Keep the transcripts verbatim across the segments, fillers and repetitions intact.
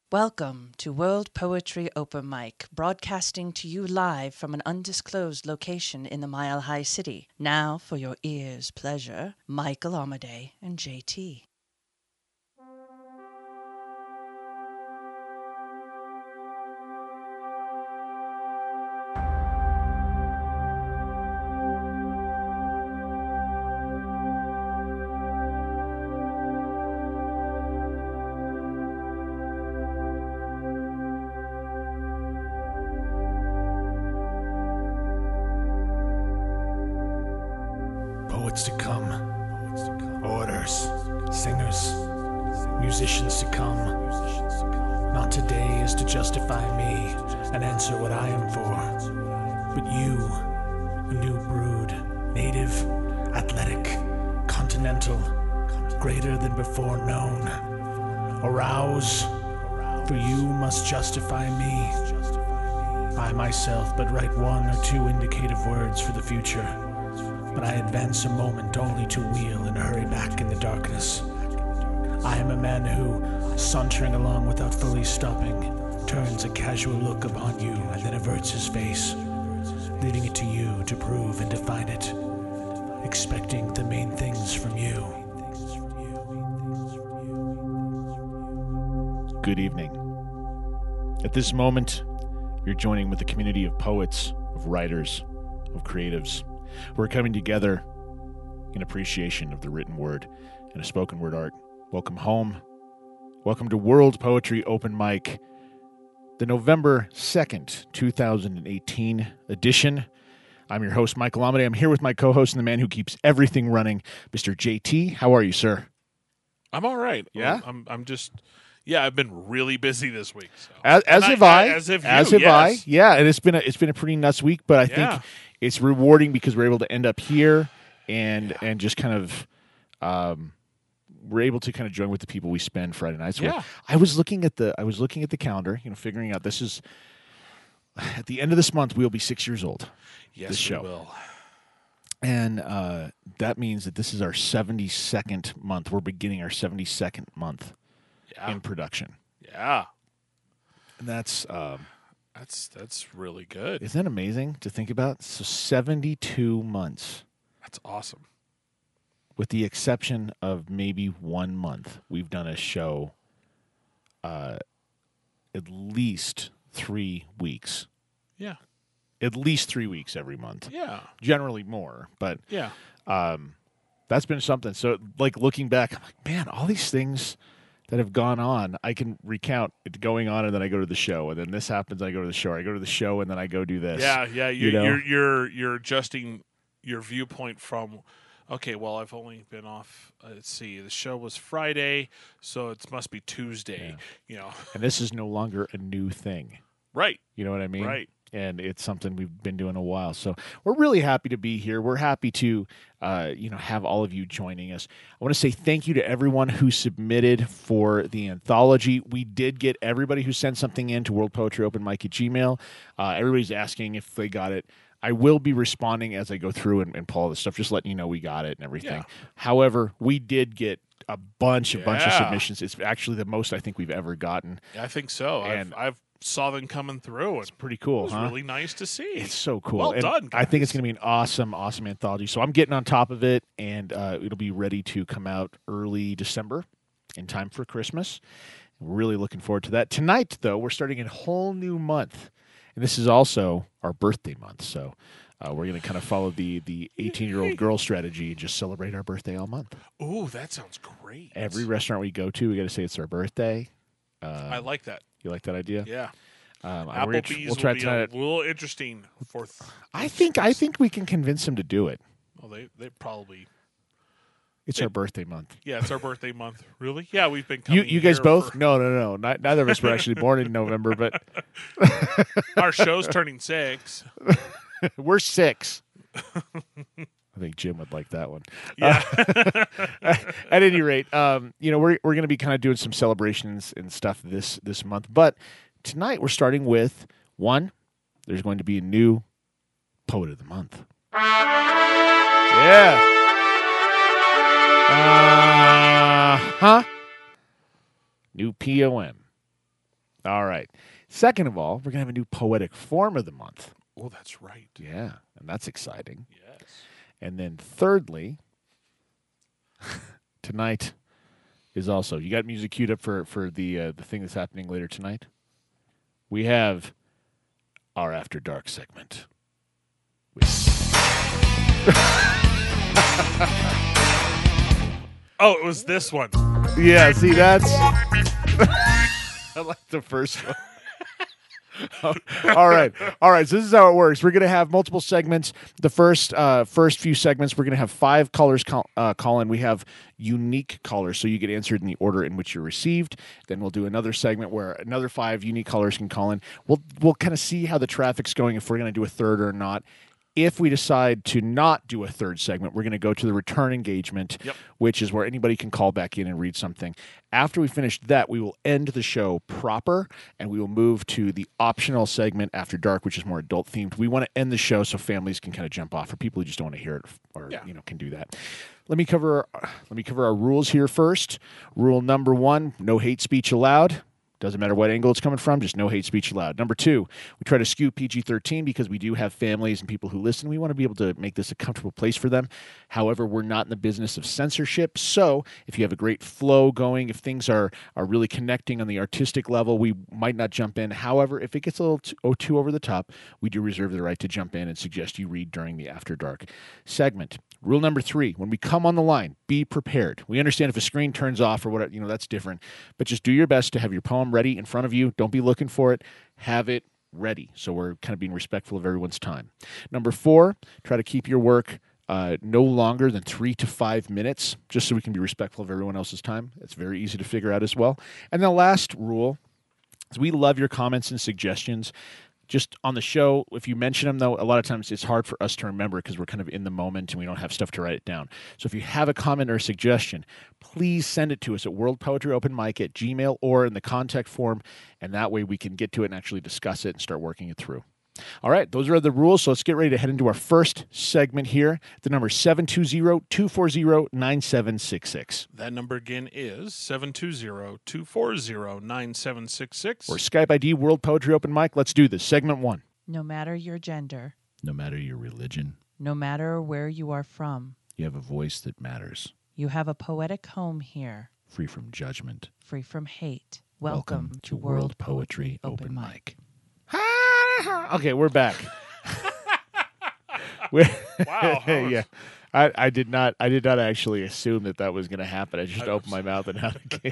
Welcome to World Poetry Open Mic, broadcasting to you live from an undisclosed location in the Mile High City. Now, for your ears' pleasure, Michael Amadei and J T. Poets to come, orators, singers, musicians to come. Not today is to justify me and answer what I am for, but you, a new brood, native, athletic, continental, greater than before known. Arouse, for you must justify me. I myself but write one or two indicative words for the future. But I advance a moment only to wheel and hurry back in the darkness. I am a man who, sauntering along without fully stopping, turns a casual look upon you and then averts his face, leaving it to you to prove and define it, expecting the main things from you. Good evening. At this moment, you're joining with the community of poets, of writers, of creatives. We're coming together in appreciation of the written word and a spoken word art. Welcome home. Welcome to World Poetry Open Mic, the November second, twenty eighteen edition. I'm your host, Michael Amadei. I'm here with my co-host and the man who keeps everything running, Mister J T. How are you, sir? I'm all right. Yeah? I'm I'm just yeah, I've been really busy this week. So. As, as And have I. As have you, as have yes. I. Yeah, and it's been a, it's been a pretty nuts week, but I Yeah. think it's rewarding because we're able to end up here and Yeah. and just kind of um, we're able to kind of join with the people we spend Friday nights Yeah. with. I was looking at the I was looking at the calendar, you know, figuring out this is at the end of this month we'll be six years old. Yes, this we show. will. And uh, that means that this is our seventy-second month. We're beginning our seventy-second month Yeah. in production. Yeah. And that's um, That's that's really good. isn't that amazing to think about? So seventy-two months. That's awesome. With the exception of maybe one month, we've done a show uh, at least three weeks. Yeah. At least three weeks every month. Yeah. Generally more, but Yeah. um, that's been something. So, like, looking back, I'm like, man, all these things that have gone on, I can recount it going on, and then I go to the show, and then this happens, I go to the show, I go to the show, and then I go do this. Yeah, yeah. You, you know? You're you're you're adjusting your viewpoint from okay, well, I've only been off. Uh, let's see, the show was Friday, so it must be Tuesday. You know, And this is no longer a new thing. right, You know what I mean? right. And it's something we've been doing a while. So we're really happy to be here. We're happy to, uh, you know, have all of you joining us. I want to say thank you to everyone who submitted for the anthology. We did get everybody who sent something in to World Poetry Open Mic at Gmail. Uh, everybody's asking if they got it. I will be responding as I go through and, and pull all this stuff, just letting you know we got it and everything. Yeah. However, we did get a bunch, a bunch of Yeah. submissions. It's actually the most I think we've ever gotten. I think so. And- I've, I've saw them coming through. It's And pretty it cool, was huh? really nice to see. It's so cool. Well And done, I think it's guys. going to be an awesome, awesome anthology. So I'm getting on top of it, and uh, it'll be ready to come out early December in time for Christmas. Really looking forward to that. Tonight, though, we're starting a whole new month, and this is also our birthday month. So uh, we're going to kind of follow the the eighteen-year-old girl strategy and just celebrate our birthday all month. Ooh, that sounds great. Every restaurant we go to, we got to say it's our birthday. Uh, I like that. you like that idea? Yeah. Um, and we're gonna tr- Applebee's we'll try will be tonight. a little interesting for. Th- I think I think we can convince them to do it. well, they they probably. It's They- our birthday month. Yeah, it's our birthday month. Really? Yeah, we've been. You Coming you guys here both? for- No, no, no. Not, neither of us were actually born in November, but Our show's turning six. we're six. I think Jim would like that one. Yeah. At any rate, um, you know, we're we're going to be kind of doing some celebrations and stuff this this month. But tonight we're starting with one. There's going to be a new poet of the month. Yeah. Uh huh. New P O M. All right. Second of all, we're going to have a new poetic form of the month. Oh, that's right. Yeah, and that's exciting. Yes. And then thirdly, tonight is also, you got music queued up for, for the uh, the thing that's happening later tonight? We have our After Dark segment. Oh, it was this one. Yeah, see, that's... I like the first one. all right, all right. So this is how it works. We're going to have multiple segments. The first, uh, first few segments, we're going to have five callers call, uh, call in. We have unique callers, so you get answered in the order in which you're received. Then we'll do another segment where another five unique callers can call in. We'll we'll kind of see how the traffic's going, if we're going to do a third or not. If we decide to not do a third segment, we're going to go to the return engagement, yep. which is where anybody can call back in and read something. After we finish that, we will end the show proper, and we will move to the optional segment After Dark, which is more adult-themed. We want to end the show so families can kind of jump off, for people who just don't want to hear it or yeah. you know can do that. Let me cover let me cover our rules here first. Rule number one, no hate speech allowed. Doesn't matter what angle it's coming from, just no hate speech allowed. Number two, we try to skew P G thirteen because we do have families and people who listen. We want to be able to make this a comfortable place for them. However, we're not in the business of censorship. So if you have a great flow going, if things are, are really connecting on the artistic level, we might not jump in. However, if it gets a little too, oh, too over the top, we do reserve the right to jump in and suggest you read during the After Dark segment. Rule number three, when we come on the line, be prepared. We understand if a screen turns off or whatever, you know, that's different. But just do your best to have your poem ready in front of you. Don't be looking for it. Have it ready. So we're kind of being respectful of everyone's time. Number four, try to keep your work uh, no longer than three to five minutes, just so we can be respectful of everyone else's time. It's very easy to figure out as well. And the last rule is we love your comments and suggestions. Just on the show, if you mention them, though, a lot of times it's hard for us to remember because we're kind of in the moment and we don't have stuff to write it down. So if you have a comment or a suggestion, please send it to us at World Poetry Open Mic at Gmail or in the contact form, and that way we can get to it and actually discuss it and start working it through. All right, those are the rules, so let's get ready to head into our first segment here. The number is seven two zero, two four zero, nine seven six six. That number again is seven two zero, two four zero, nine seven six six. Or Skype I D, World Poetry Open Mic. Let's do this. Segment one. No matter your gender, No matter your religion, no matter where you are from, you have a voice that matters. you have a poetic home here, Free from judgment. free from hate. Welcome, to World Poetry Open Mic. Okay, we're back. we're, Wow. yeah, I, I did not. I did not actually assume that that was going to happen. I just I opened was- my mouth and out it came.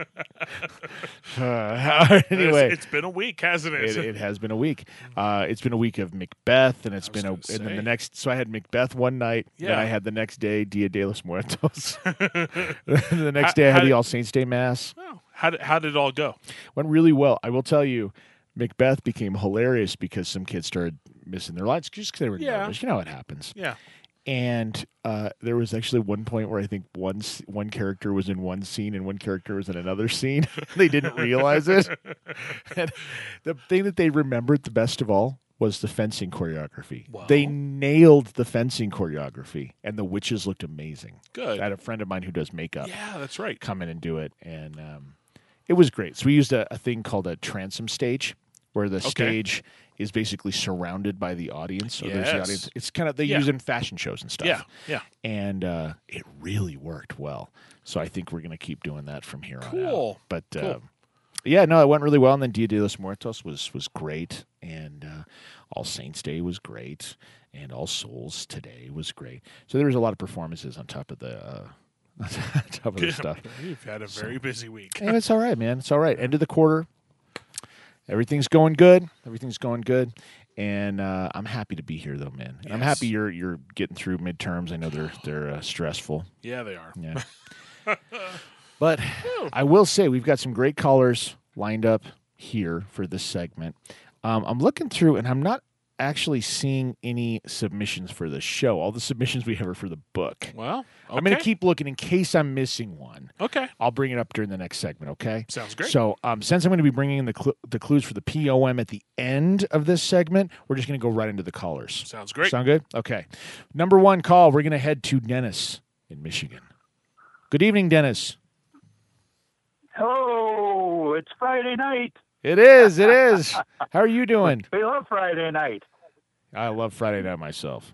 Uh, anyway, it's, it's been a week, hasn't it? it, it has been a week. Uh, it's been a week of Macbeth, and it's I was been a. gonna And then say. the next, so I had Macbeth one night. Then Yeah. I had the next day Dia de los Muertos. The next day I How- had the how- All Saints Day Mass. Oh, how did how did it all go? Went really well. I will tell you, Macbeth became hilarious because some kids started missing their lines just because they were Yeah. nervous. You know what happens. Yeah. And uh, there was actually one point where I think one s- one character was in one scene and one character was in another scene. They didn't realize it. And the thing that they remembered the best of all was the fencing choreography. Wow. They nailed the fencing choreography, and the witches looked amazing. Good. I had a friend of mine who does makeup Yeah, that's right. come in and do it, and um, it was great. So we used a, a thing called a transom stage, where the stage is basically surrounded by the audience. So there's the Yes. audience. It's kind of they Yeah. use it in fashion shows and stuff. Yeah, yeah. And uh, it really worked well. So I think we're going to keep doing that from here on out. Cool. But uh, Cool. yeah, no, it went really well. And then Dia de los Muertos was was great, and uh, All Saints Day was great, and All Souls today was great. So there was a lot of performances on top of the uh, on top of the stuff. You've had a very busy week. And it's all right, man. It's all right. End of the quarter. Everything's going good. Everything's going good. And uh, I'm happy to be here, though, man. And I'm Yes. happy you're you're getting through midterms. I know they're they're uh, stressful. Yeah, they are. Yeah. But I will say we've got some great callers lined up here for this segment. Um, I'm looking through, and I'm not actually seeing any submissions for the show. All the submissions we have are for the book. Well, okay. I'm going to keep looking in case I'm missing one. Okay. I'll bring it up during the next segment, okay? Sounds great. So um, since I'm going to be bringing in the, cl- the clues for the P O M at the end of this segment, we're just going to go right into the callers. Sounds great. Sound good? Okay. Number one call, we're going to head to Dennis in Michigan. Good evening, Dennis. Hello, it's Friday night. It is. It is. How are you doing? We love Friday night. I love Friday night myself.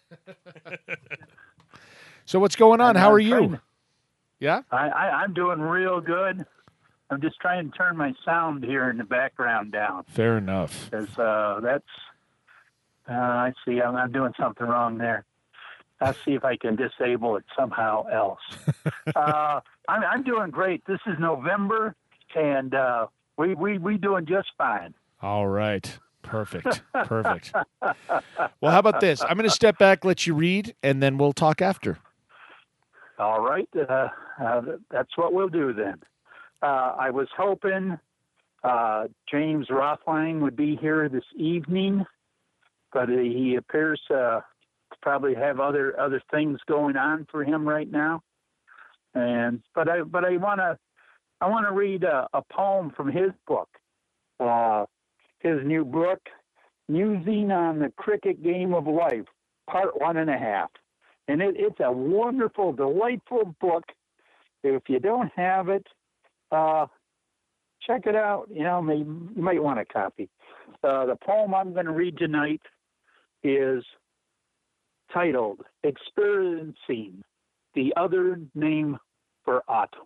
So what's going on? I'm- How I'm are you? trying to- Yeah? I, I, I'm doing real good. I'm just trying to turn my sound here in the background down. Fair enough. Because uh, that's, uh, I see, I'm, I'm doing something wrong there. I'll see if I can disable it somehow else. uh, I'm, I'm doing great. This is November, and uh, we we we doing just fine. All right. Perfect. Perfect. Well, how about this? I'm going to step back, let you read, and then we'll talk after. All right, uh, uh, that's what we'll do then. Uh, I was hoping uh, James Rothline would be here this evening, but he appears uh, to probably have other other things going on for him right now. And but I but I want to I want to read a, a poem from his book, uh, his new book, Musing on the Cricket Game of Life, Part One and a Half. And it, it's a wonderful, delightful book. If you don't have it, uh, check it out. You know, maybe, you might want a copy. Uh, the poem I'm going to read tonight is titled Experiencing the Other Name for Autumn.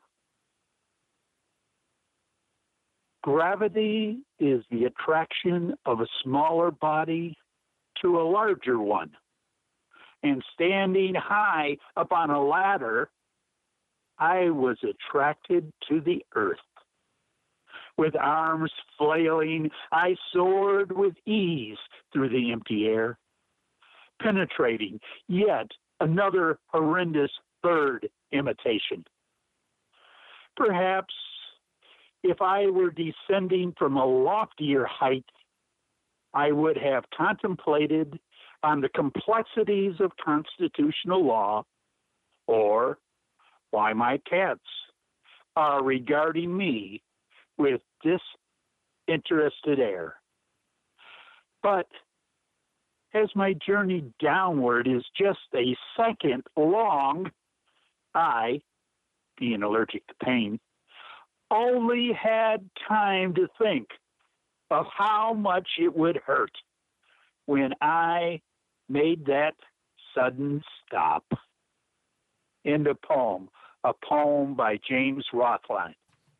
Gravity is the attraction of a smaller body to a larger one. And standing high up on a ladder, I was attracted to the earth. With arms flailing, I soared with ease through the empty air, penetrating yet another horrendous bird imitation. Perhaps if I were descending from a loftier height, I would have contemplated on the complexities of constitutional law, or why my cats are regarding me with disinterested air. But as my journey downward is just a second long, I, being allergic to pain, only had time to think of how much it would hurt when I made that sudden stop. End of poem. A poem by James Rothline.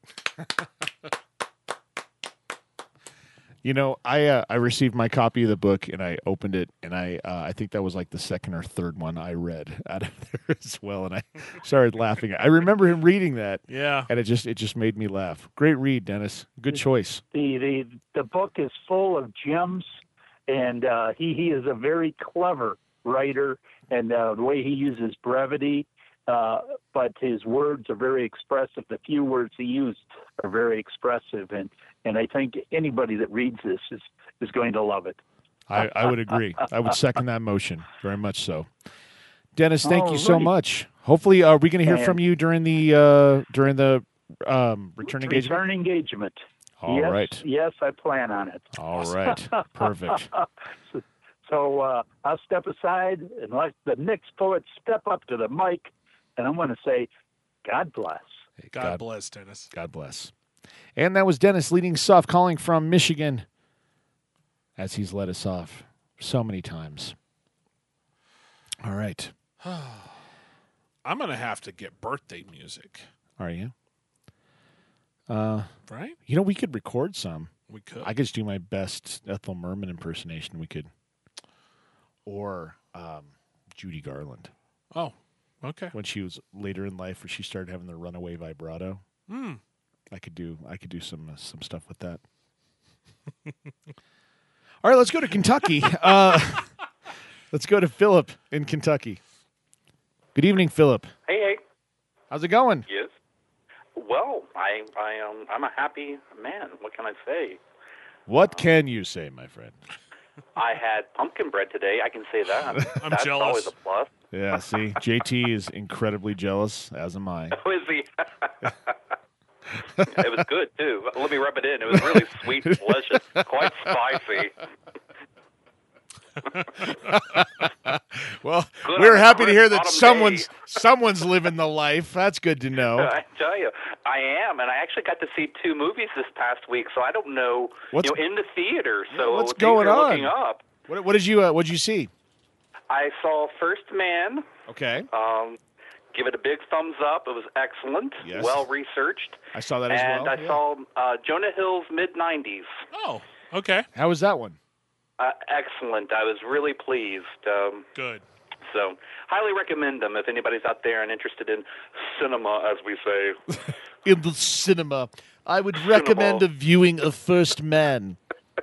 You know, I uh, I received my copy of the book and I opened it and I uh, I think that was like the second or third one I read out of there as well, and I started laughing. I remember him reading that, Yeah. and it just it just made me laugh. Great read, Dennis. Good choice. The the, the book is full of gems, and uh, he, he is a very clever writer, and uh, the way he uses brevity, uh, but his words are very expressive. The few words he used are very expressive, and, and I think anybody that reads this is, is going to love it. I, I would agree. I would second that motion very much so. Dennis, thank you so Alrighty. much. Hopefully, are we going to hear And- from you during the uh, during the um, return engagement? Return engagement. All yes, right. Yes, I plan on it. All right. Perfect. so so uh, I'll step aside and let the next poet step up to the mic, and I'm going to say, God bless. God, God- bless, Dennis. God bless. And that was Dennis leading us off, calling from Michigan, as he's led us off so many times. All right. I'm going to have to get birthday music, Are you? Uh, right? you know, we could record some. We could. I could just do my best Ethel Merman impersonation. We could, or um, Judy Garland oh, okay. when she was later in life, where she started having the runaway vibrato. Hmm. I could do. I could do some uh, some stuff with that. All right, let's go to Kentucky. Uh, let's go to Philip in Kentucky. Good evening, Philip. Hey, hey. How's it going? Yes. Well, I, I, um, I'm a happy man. What can I say? What can you say, my friend? I had pumpkin bread today. I can say that. I'm That's jealous. always a plus. Yeah, see, J T is incredibly jealous, as am I. Who is he? It was good too. Let me rub it in. It was really sweet, delicious, quite spicy. Well, Good we're on a happy to hear crisp that autumn someone's day. someone's living the life. That's good to know. I tell you, I am, and I actually actually got to see two movies this past week, so I don't know, What's- you know, in the theater. So what's things going are on? looking up. What, what did you uh, What did you see? I saw First Man. Okay. Um, give it a big thumbs up. It was excellent, Yes. well researched. I saw that as and well. I yeah. saw uh, Jonah Hill's mid nineties. Oh, okay. How was that one? Uh, excellent. I was really pleased. Um, Good. so, highly recommend them if anybody's out there and interested in cinema, as we say. In the cinema, I would recommend a viewing of First Man.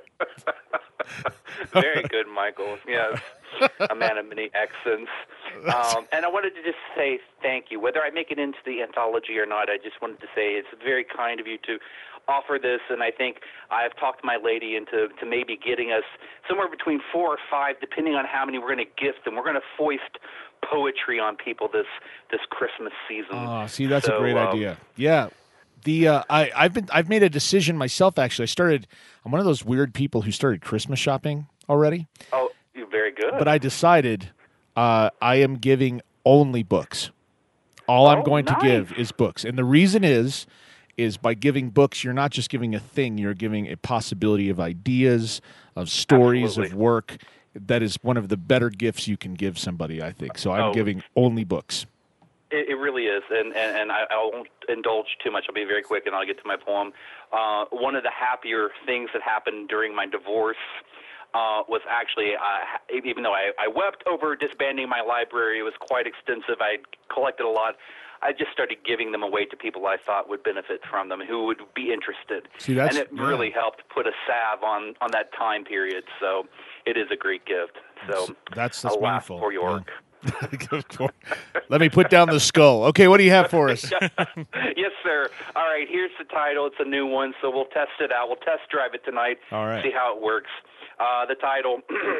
Very good, Michael. Yes, a man of many accents. Um, and I wanted to just say thank you. Whether I make it into the anthology or not, I just wanted to say it's very kind of you to offer this. And I think I've talked my lady into to maybe getting us somewhere between four or five, depending on how many we're going to gift. And we're going to foist poetry on people this this Christmas season. Oh, see, that's So, a great um, idea. Yeah. The uh, I I've been I've made a decision myself. Actually, I started. I'm one of those weird people who started Christmas shopping already. Oh, you're very good. But I decided uh, I am giving only books. All I'm Oh, going nice. to give is books, and the reason is is by giving books, you're not just giving a thing; you're giving a possibility of ideas, of stories, Absolutely. of work. That is one of the better gifts you can give somebody, I think. So I'm Oh. giving only books. It, it really is, and, and, and I, I won't indulge too much. I'll be very quick, and I'll get to my poem. Uh, one of the happier things that happened during my divorce uh, was actually, uh, even though I, I wept over disbanding my library, it was quite extensive. I collected a lot. I just started giving them away to people I thought would benefit from them, who would be interested. See, that's- and it yeah. really helped put a salve on, on that time period. So it is a great gift. So That's that's alas meaningful. for York. Yeah. Let me put down the skull. Okay, what do you have for us? Yes, sir. All right, here's the title. It's a new one, so we'll test it out. We'll test drive it tonight. All right. See how it works. Uh, the title,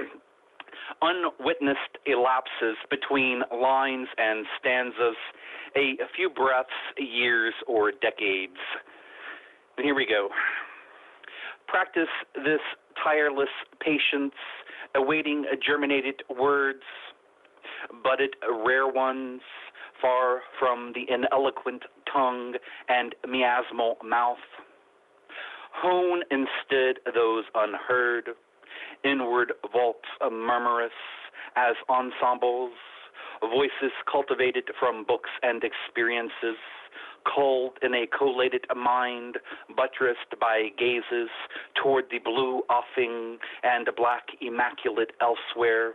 Unwitnessed Elapses Between Lines and Stanzas, a Few Breaths, Years, or Decades. And here we go. Practice this tireless patience, awaiting germinated words, budded rare ones, far from the ineloquent tongue and miasmal mouth. Hone instead those unheard, inward vaults murmurous as ensembles, voices cultivated from books and experiences, culled in a collated mind, buttressed by gazes toward the blue offing and black immaculate elsewhere.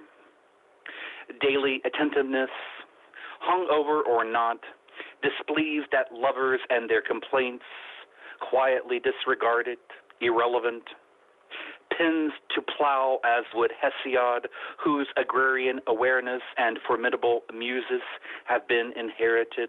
Daily attentiveness, hung over or not, displeased at lovers and their complaints, quietly disregarded, irrelevant. Pens to plow as would Hesiod, whose agrarian awareness and formidable muses have been inherited.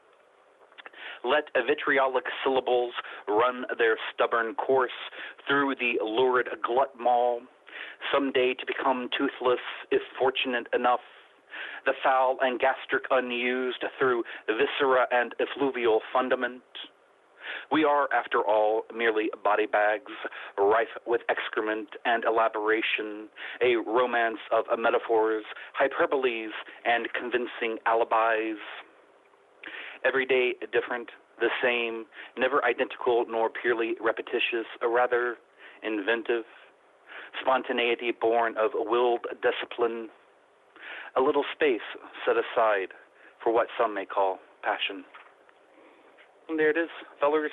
Let vitriolic syllables run their stubborn course through the lurid glut maw, someday to become toothless if fortunate enough, the foul and gastric unused through viscera and effluvial fundament. We are, after all, merely body bags, rife with excrement and elaboration, a romance of metaphors, hyperboles, and convincing alibis. Every day different, the same, never identical nor purely repetitious, rather inventive, spontaneity born of willed discipline, a little space set aside for what some may call passion. And there it is, fellers.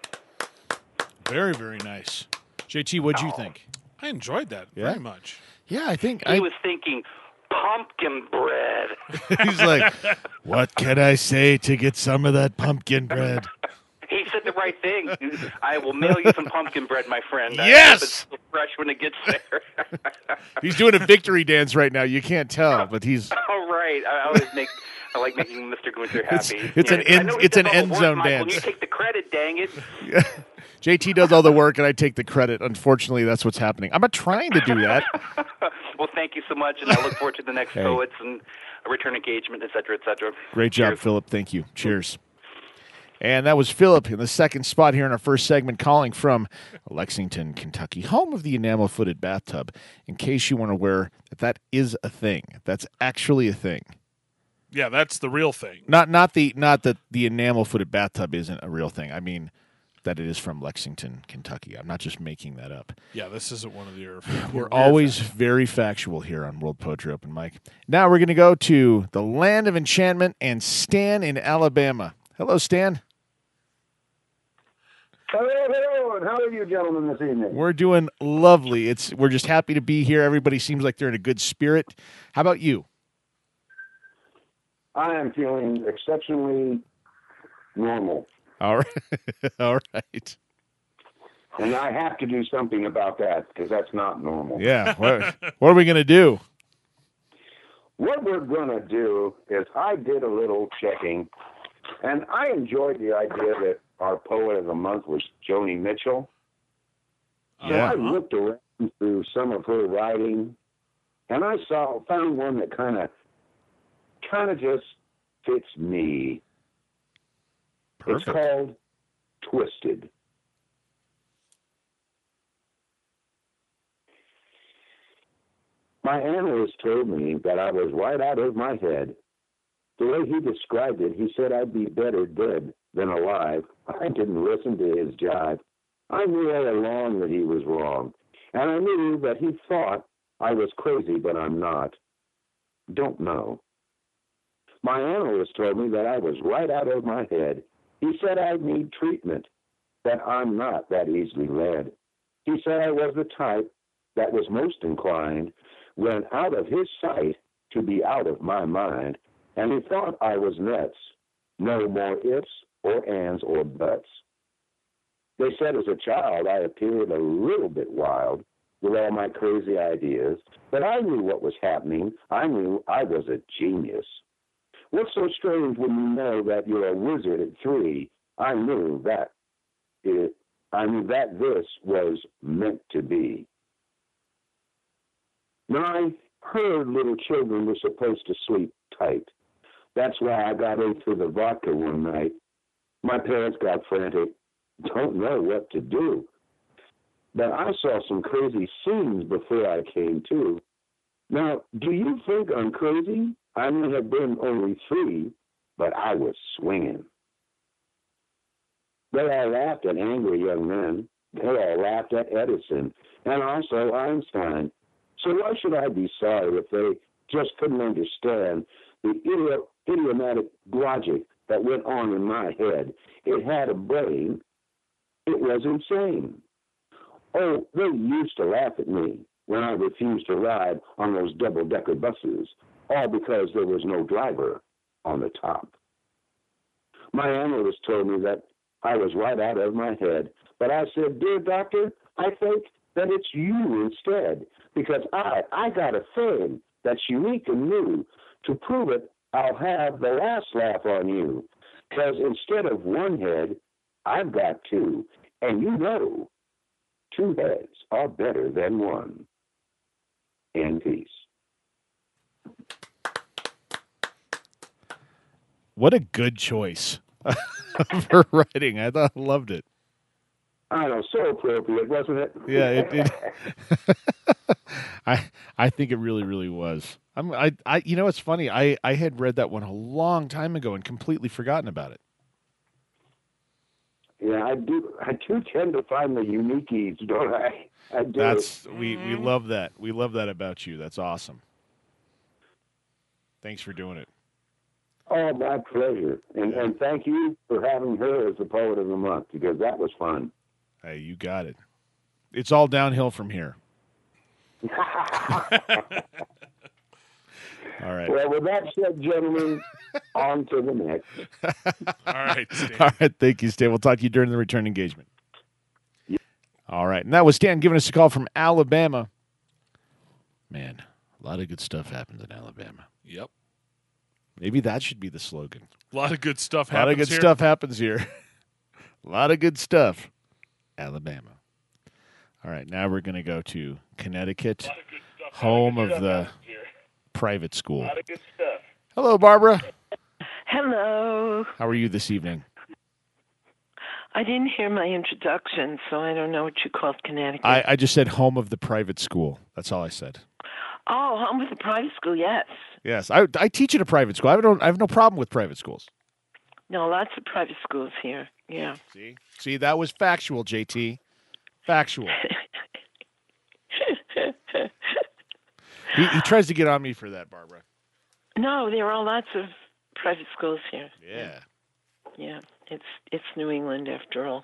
Very, very nice. J T, what'd you Oh. think? I enjoyed that Yeah? very much. Yeah, I think He I, was thinking pumpkin bread. he's like, what can I say to get some of that pumpkin bread? He said the right thing. I will mail you some pumpkin bread, my friend. I hope Yes! it's still fresh when it gets there. He's doing a victory dance right now. You can't tell, but he's All right. I I always make. I like making Mister Gunther It's- happy. it's an I end- know he it's an does all the end work, zone Michael, dance. You take the credit, dang it. J T does all the work, and I take the credit. Unfortunately, that's what's happening. I'm not trying to do that. Well, thank you so much, and I look forward to the next Hey. poets and a return engagement, et cetera, et cetera. Great job, Cheers. Philip. Thank you. Cheers. And that was Philip in the second spot here in our first segment, calling from Lexington, Kentucky, home of the enamel-footed bathtub. In case you weren't aware that that is a thing, that's actually a thing. Yeah, that's the real thing. Not not the not that the enamel-footed bathtub isn't a real thing. I mean, that it is from Lexington, Kentucky. I'm not just making that up. Yeah, this isn't one of your. We're your always facts. very factual here on World Poetry Open Mic. Now we're going to go to the land of enchantment and Stan in Alabama. Hello, Stan. Hello, hello, and how are you gentlemen this evening? We're doing lovely. It's We're just happy to be here. Everybody seems like they're in a good spirit. How about you? I am feeling exceptionally normal. All right. All right. And I have to do something about that because that's not normal. Yeah. What, what are we going to do? What we're going to do is I did a little checking, and I enjoyed the idea that our poet of the month was Joni Mitchell. So Yeah. I looked around through some of her writing, and I saw found one that kind of kind of just fits me. Perfect. It's called Twisted. My analyst told me that I was right out of my head. The way he described it, he said I'd be better dead than alive. I didn't listen to his jive. I knew all along that he was wrong, and I knew that he thought I was crazy, but I'm not. Don't know. My analyst told me that I was right out of my head. He said I'd need treatment, that I'm not that easily led. He said I was the type that was most inclined, when out of his sight, to be out of my mind, and he thought I was nuts. No more ifs or ands or buts. They said as a child I appeared a little bit wild with all my crazy ideas, but I knew what was happening. I knew I was a genius. What's so strange when you know that you're a wizard at three? I knew that it, I knew that this was meant to be. Now, I heard little children were supposed to sleep tight. That's why I got into the vodka one night. My parents got frantic. Don't know what to do. But I saw some crazy scenes before I came to. Now, do you think I'm crazy? I may have been only three, but I was swinging. They all laughed at angry young men. They all laughed at Edison and also Einstein. So why should I be sorry if they just couldn't understand the idi- idiomatic logic that went on in my head? It had a brain. It was insane. Oh, they used to laugh at me when I refused to ride on those double-decker buses, all because there was no driver on the top. My analyst told me that I was right out of my head, but I said, dear doctor, I think that it's you instead, because I, I got a thing that's unique and new. To prove it, I'll have the last laugh on you, because instead of one head, I've got two, and you know, two heads are better than one. In peace. What a good choice for writing. I thought I loved it. I know, so appropriate, wasn't it? Yeah, it did. I I think it really, really was. I'm I, I you know it's funny. I, I had read that one a long time ago and completely forgotten about it. Yeah, I do. I do tend to find the uniquees, don't I? I do. That's we, we love that. We love that about you. That's awesome. Thanks for doing it. Oh, my pleasure. And and thank you for having her as the poet of the month, because that was fun. Hey, you got it. It's all downhill from here. All right. Well, with that said, gentlemen, on to the next. All right, Stan. All right. Thank you, Stan. We'll talk to you during the return engagement. Yep. All right. And that was Stan giving us a call from Alabama. Man, a lot of good stuff happens in Alabama. Yep. Maybe that should be the slogan. A lot of good stuff A lot happens of good here. stuff happens here. A lot of good stuff. Alabama. All right. Now we're going to go to Connecticut, home of the private school. A lot of good stuff. Hello, Barbara. Hello. How are you this evening? I didn't hear my introduction, so I don't know what you called Connecticut. I, I just said home of the private school. That's all I said. Oh, home with the private school, yes. Yes, I, I teach at a private school. I don't. I have no problem with private schools. No, lots of private schools here. Yeah. See? See, that was factual, J T. Factual. he, he tries to get on me for that, Barbara. No, there are lots of private schools here. Yeah. Yeah. It's it's New England after all.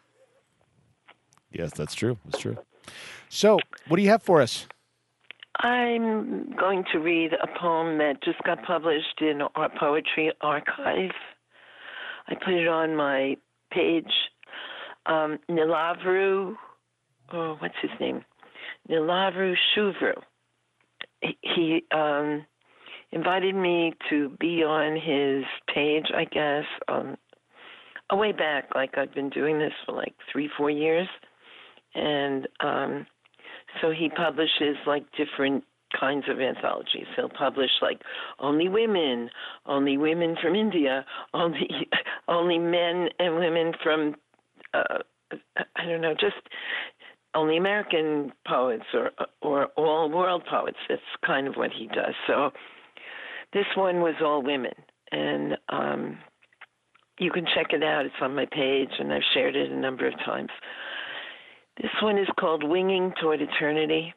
Yes, that's true. That's true. So, what do you have for us? I'm going to read a poem that just got published in our poetry archive. I put it on my page. Um, Nilavru, oh, what's his name? Nilavru Shuvru. He, he um, invited me to be on his page, I guess, um, a way back. Like I've been doing this for like three, four years. And um, so he publishes like different kinds of anthologies. He'll publish like only women, only women from India, only only men and women from uh, I don't know, just only American poets or or all world poets. That's kind of what he does. So this one was all women, and um, you can check it out. It's on my page, and I've shared it a number of times. This one is called Winging Toward Eternity.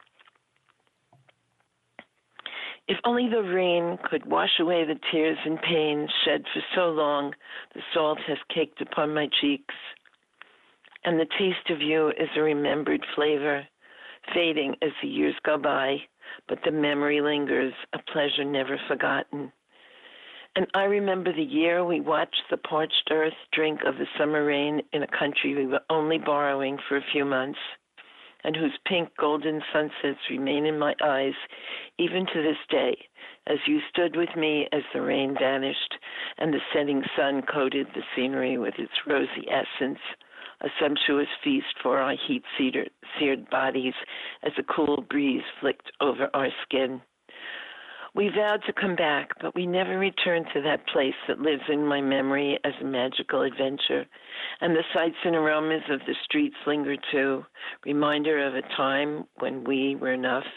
If only the rain could wash away the tears and pain shed for so long, the salt has caked upon my cheeks. And the taste of you is a remembered flavor, fading as the years go by, but the memory lingers, a pleasure never forgotten. And I remember the year we watched the parched earth drink of the summer rain in a country we were only borrowing for a few months, and whose pink golden sunsets remain in my eyes even to this day, as you stood with me as the rain vanished and the setting sun coated the scenery with its rosy essence, a sumptuous feast for our heat-seared bodies as a cool breeze flicked over our skin. We vowed to come back, but we never returned to that place that lives in my memory as a magical adventure. And the sights and aromas of the streets linger too, reminder of a time when we were enough.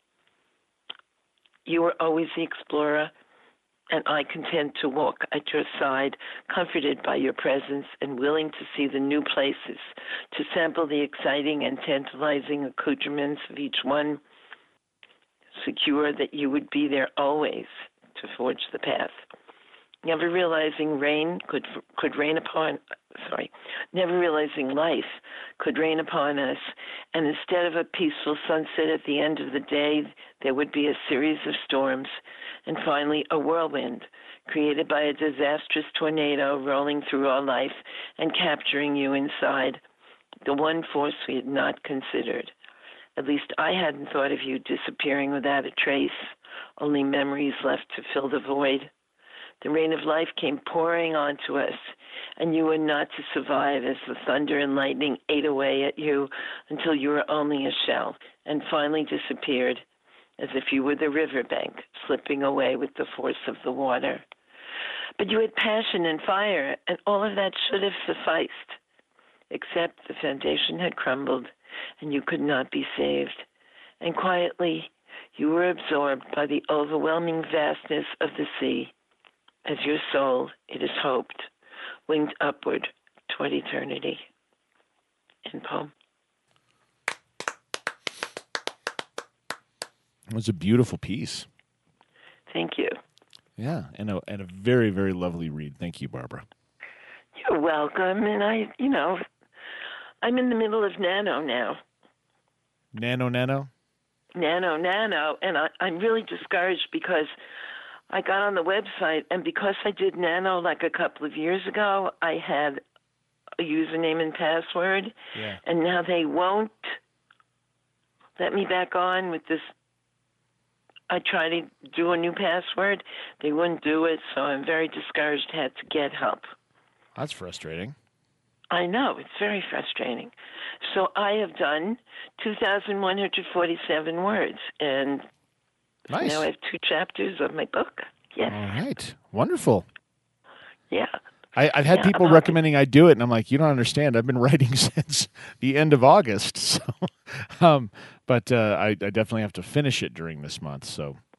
You were always the explorer, and I content to walk at your side, comforted by your presence and willing to see the new places, to sample the exciting and tantalizing accoutrements of each one, secure that you would be there always to forge the path. Never realizing rain could could rain upon, sorry, never realizing life could rain upon us, and instead of a peaceful sunset at the end of the day, there would be a series of storms, and finally a whirlwind created by a disastrous tornado rolling through our life and capturing you inside, the one force we had not considered. At least I hadn't thought of you disappearing without a trace, only memories left to fill the void. The rain of life came pouring onto us, and you were not to survive as the thunder and lightning ate away at you until you were only a shell and finally disappeared, as if you were the riverbank slipping away with the force of the water. But you had passion and fire, and all of that should have sufficed, except the foundation had crumbled, and you could not be saved. And quietly, you were absorbed by the overwhelming vastness of the sea, as your soul, it is hoped, winged upward toward eternity. End poem. It was a beautiful piece. Thank you. Yeah, and a, and a very, very lovely read. Thank you, Barbara. You're welcome. And I, you know, I'm in the middle of Nano now. Nano, Nano? Nano, Nano. And I, I'm really discouraged because I got on the website, and because I did Nano like a couple of years ago, I had a username and password. Yeah. And now they won't let me back on with this. I tried to do a new password. They wouldn't do it, so I'm very discouraged. Had to get help. That's frustrating. I know. It's very frustrating. So I have done two thousand one hundred forty-seven words, and nice. Now I have two chapters of my book. Yes. All right. Wonderful. Yeah. I, I've had yeah, people um, recommending I do it, and I'm like, you don't understand. I've been writing since the end of August. So, um, but uh, I, I definitely have to finish it during this month. So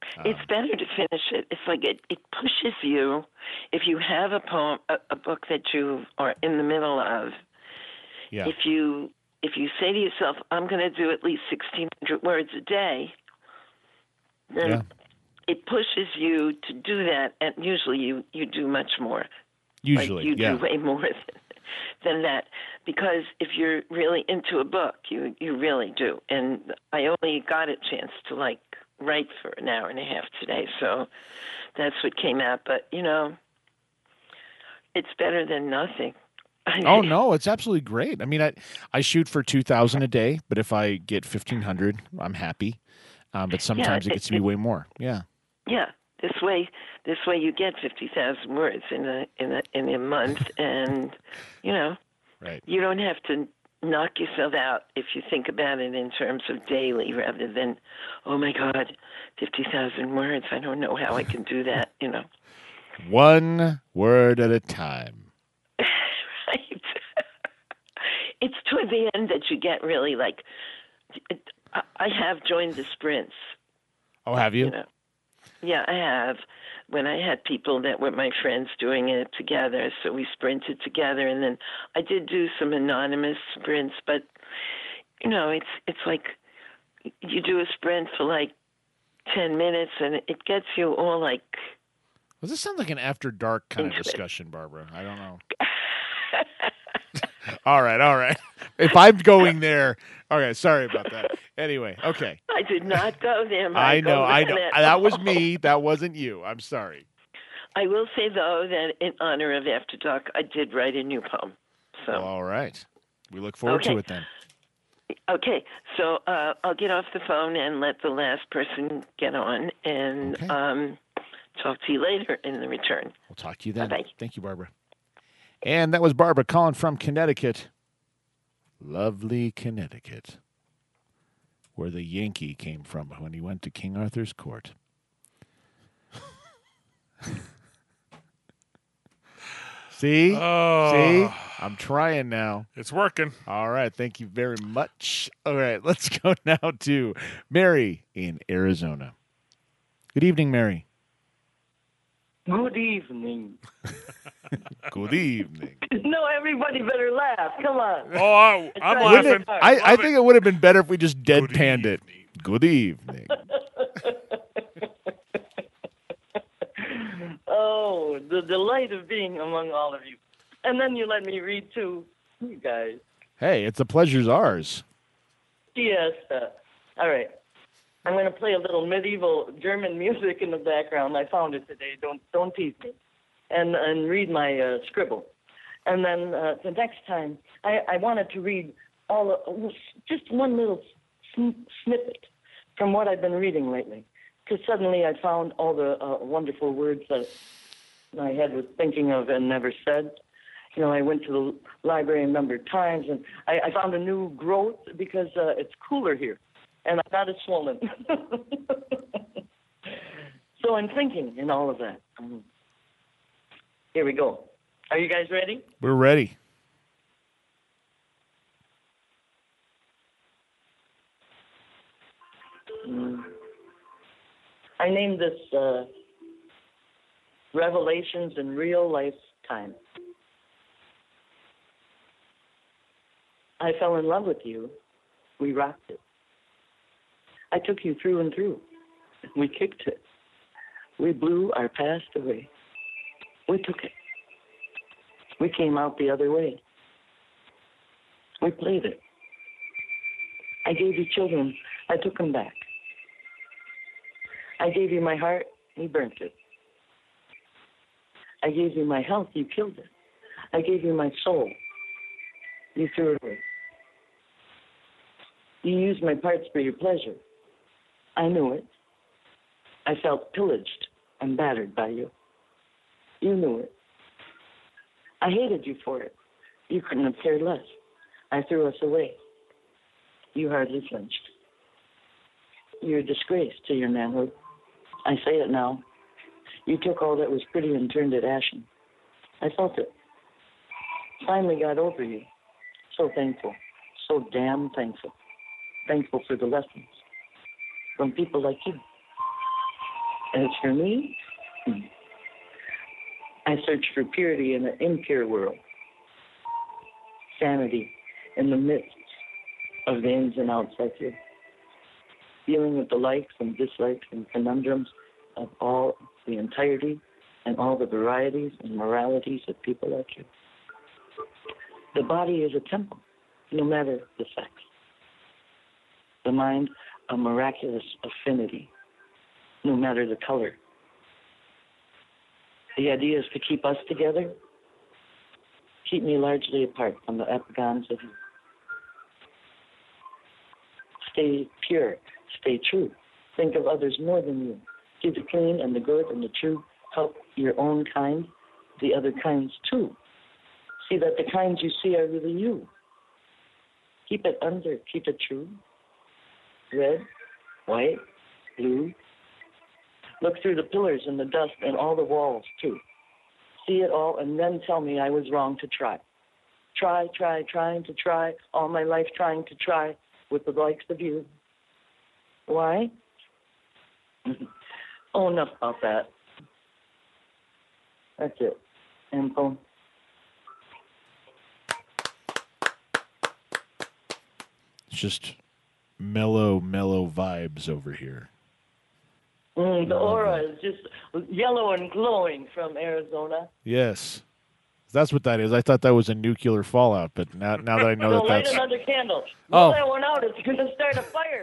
Um, It's better to finish it. It's like it, it pushes you. If you have a poem, a, a book that you are in the middle of, yeah. if you if you say to yourself, "I'm going to do at least sixteen hundred words a day," then Yeah. it pushes you to do that, and usually you, you do much more. Usually, like you yeah. do way more than, than that. Because if you're really into a book, you you really do. And I only got a chance to like write for an hour and a half today, so that's what came out. But you know, it's better than nothing. Oh no, it's absolutely great. I mean, I I shoot for two thousand a day, but if I get fifteen hundred, I'm happy. Um, but sometimes Yeah, it it- gets to be it- way more. Yeah. Yeah, this way, this way you get fifty thousand words in a in a in a month, and you know, Right. you don't have to knock yourself out if you think about it in terms of daily, rather than, oh my God, fifty thousand words. I don't know how I can do that. You know. One word at a time. Right. It's toward the end that you get really like. It, I I have joined the sprints. Oh, have you? You know. Yeah, I have. When I had people that were my friends doing it together, so we sprinted together, and then I did do some anonymous sprints. But you know, it's it's like you do a sprint for like ten minutes, and it gets you all like. Does this sound like an after dark kind of Into it. discussion, Barbara? I don't know. All right, all right. If I'm going there, okay. Sorry about that. Anyway, okay. I did not go there, I Michael. know, I know. That- That was me. That wasn't you. I'm sorry. I will say, though, that in honor of After Dark, I did write a new poem. So, Well, all right. We look forward Okay. to it then. okay, so uh, I'll get off the phone and let the last person get on, and Okay. um, talk to you later in the return. We'll talk to you then. Bye-bye. Thank you, Barbara. And that was Barbara calling from Connecticut. Lovely Connecticut, where the Yankee came from when he went to King Arthur's court. See? Oh, See? I'm trying now. it's working. All right. Thank you very much. All right. Let's go now to Mary in Arizona. Good evening, Mary. Good evening. Good evening. No, everybody better laugh. Come on. Oh, I, I'm Wouldn't Wouldn't laughing. it, I, I Love think it would have been better if we just Good deadpanned it. evening. Good evening. Oh, the delight of being among all of you. And then you let me read to you guys. Hey, it's a pleasure's ours. Yes. Uh, all right. I'm going to play a little medieval German music in the background. I found it today. Don't don't tease me. And and read my uh, scribble. And then uh, the next time, I, I wanted to read all of, just one little sn- snippet from what I've been reading lately. Because suddenly I found all the uh, wonderful words that my head was thinking of and never said. You know, I went to the library a number of times, and I, I found a new growth because uh, it's cooler here, and I'm not as swollen. So I'm thinking in all of that. Um, here we go. Are you guys ready? We're ready. Mm. I named this uh, Revelations in Real Life Time. I fell in love with you. We rocked it. I took you through and through. We kicked it. We blew our past away. We took it. We came out the other way. We played it. I gave you children. I took them back. I gave you my heart. You burnt it. I gave you my health. You killed it. I gave you my soul. You threw it away. You used my parts for your pleasure. I knew it. I felt pillaged and battered by you. You knew it. I hated you for it. You couldn't have cared less. I threw us away. You hardly flinched. You're a disgrace to your manhood. I say it now. You took all that was pretty and turned it ashen. I felt it. Finally got over you. So thankful. So damn thankful. Thankful for the lessons from people like you. As for me, I search for purity in an impure world, sanity in the midst of the ins and outs like you, dealing with the likes and dislikes and conundrums of all the entirety and all the varieties and moralities of people like you. The body is a temple, no matter the sex. The mind, a miraculous affinity, no matter the color. The idea is to keep us together, keep me largely apart from the epigons of you. Stay pure, stay true. Think of others more than you. See the clean and the good and the true. Help your own kind, the other kinds too. See that the kinds you see are really you. Keep it under, keep it true. Red, white, blue. Look through the pillars and the dust and all the walls too. See it all and then tell me I was wrong to try. Try, try, trying to try, all my life trying to try with the likes of you. Why? Oh, enough about that. That's it. End poem. It's just mellow, mellow vibes over here. Mm, the Love aura that. is just yellow and glowing from Arizona. Yes. That's what that is. I thought that was a nuclear fallout, but now now that I know So that light that's... another candle. Blow Oh. that one out. It's going to start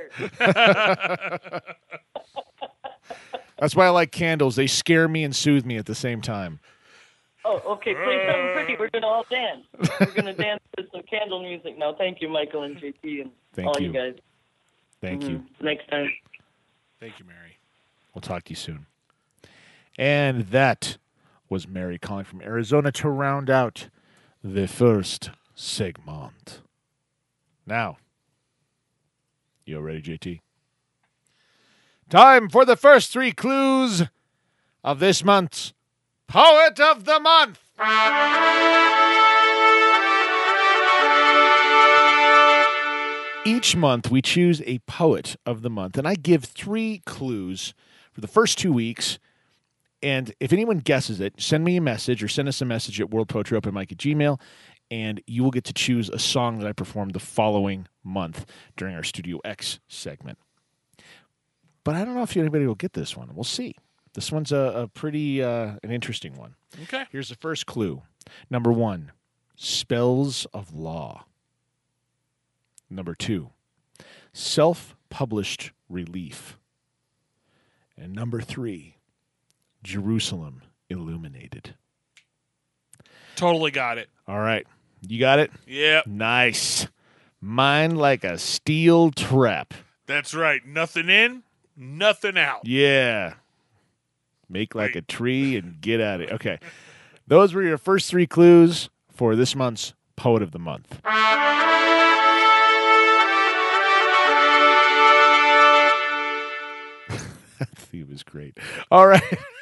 a fire. That's why I like candles. They scare me and soothe me at the same time. Oh, okay. Play something pretty. We're going to all dance. We're going to dance to some candle music now. Thank you, Michael and J T and Thank all you. you guys. Thank you. Mhm. Next time. Thank you, Mary. We'll talk to you soon. And that was Mary calling from Arizona to round out the first segment. Now, you ready, J T? Time for the first three clues of this month's Poet of the Month. Each month, we choose a poet of the month, and I give three clues for the first two weeks. And if anyone guesses it, send me a message or send us a message at worldpoetryopenmic at gmail, and you will get to choose a song that I performed the following month during our Studio X segment. But I don't know if anybody will get this one. We'll see. This one's a, a pretty uh, an interesting one. Okay. Here's the first clue. Number one, spells of law. Number two, self-published relief. And number three, Jerusalem illuminated. Totally got it. All right. You got it? Yep. Nice. Mine like a steel trap. That's right. Nothing in, nothing out. Yeah. Make like Wait. a tree and get at it. Okay. Those were your first three clues for this month's Poet of the Month. That theme is great. All right.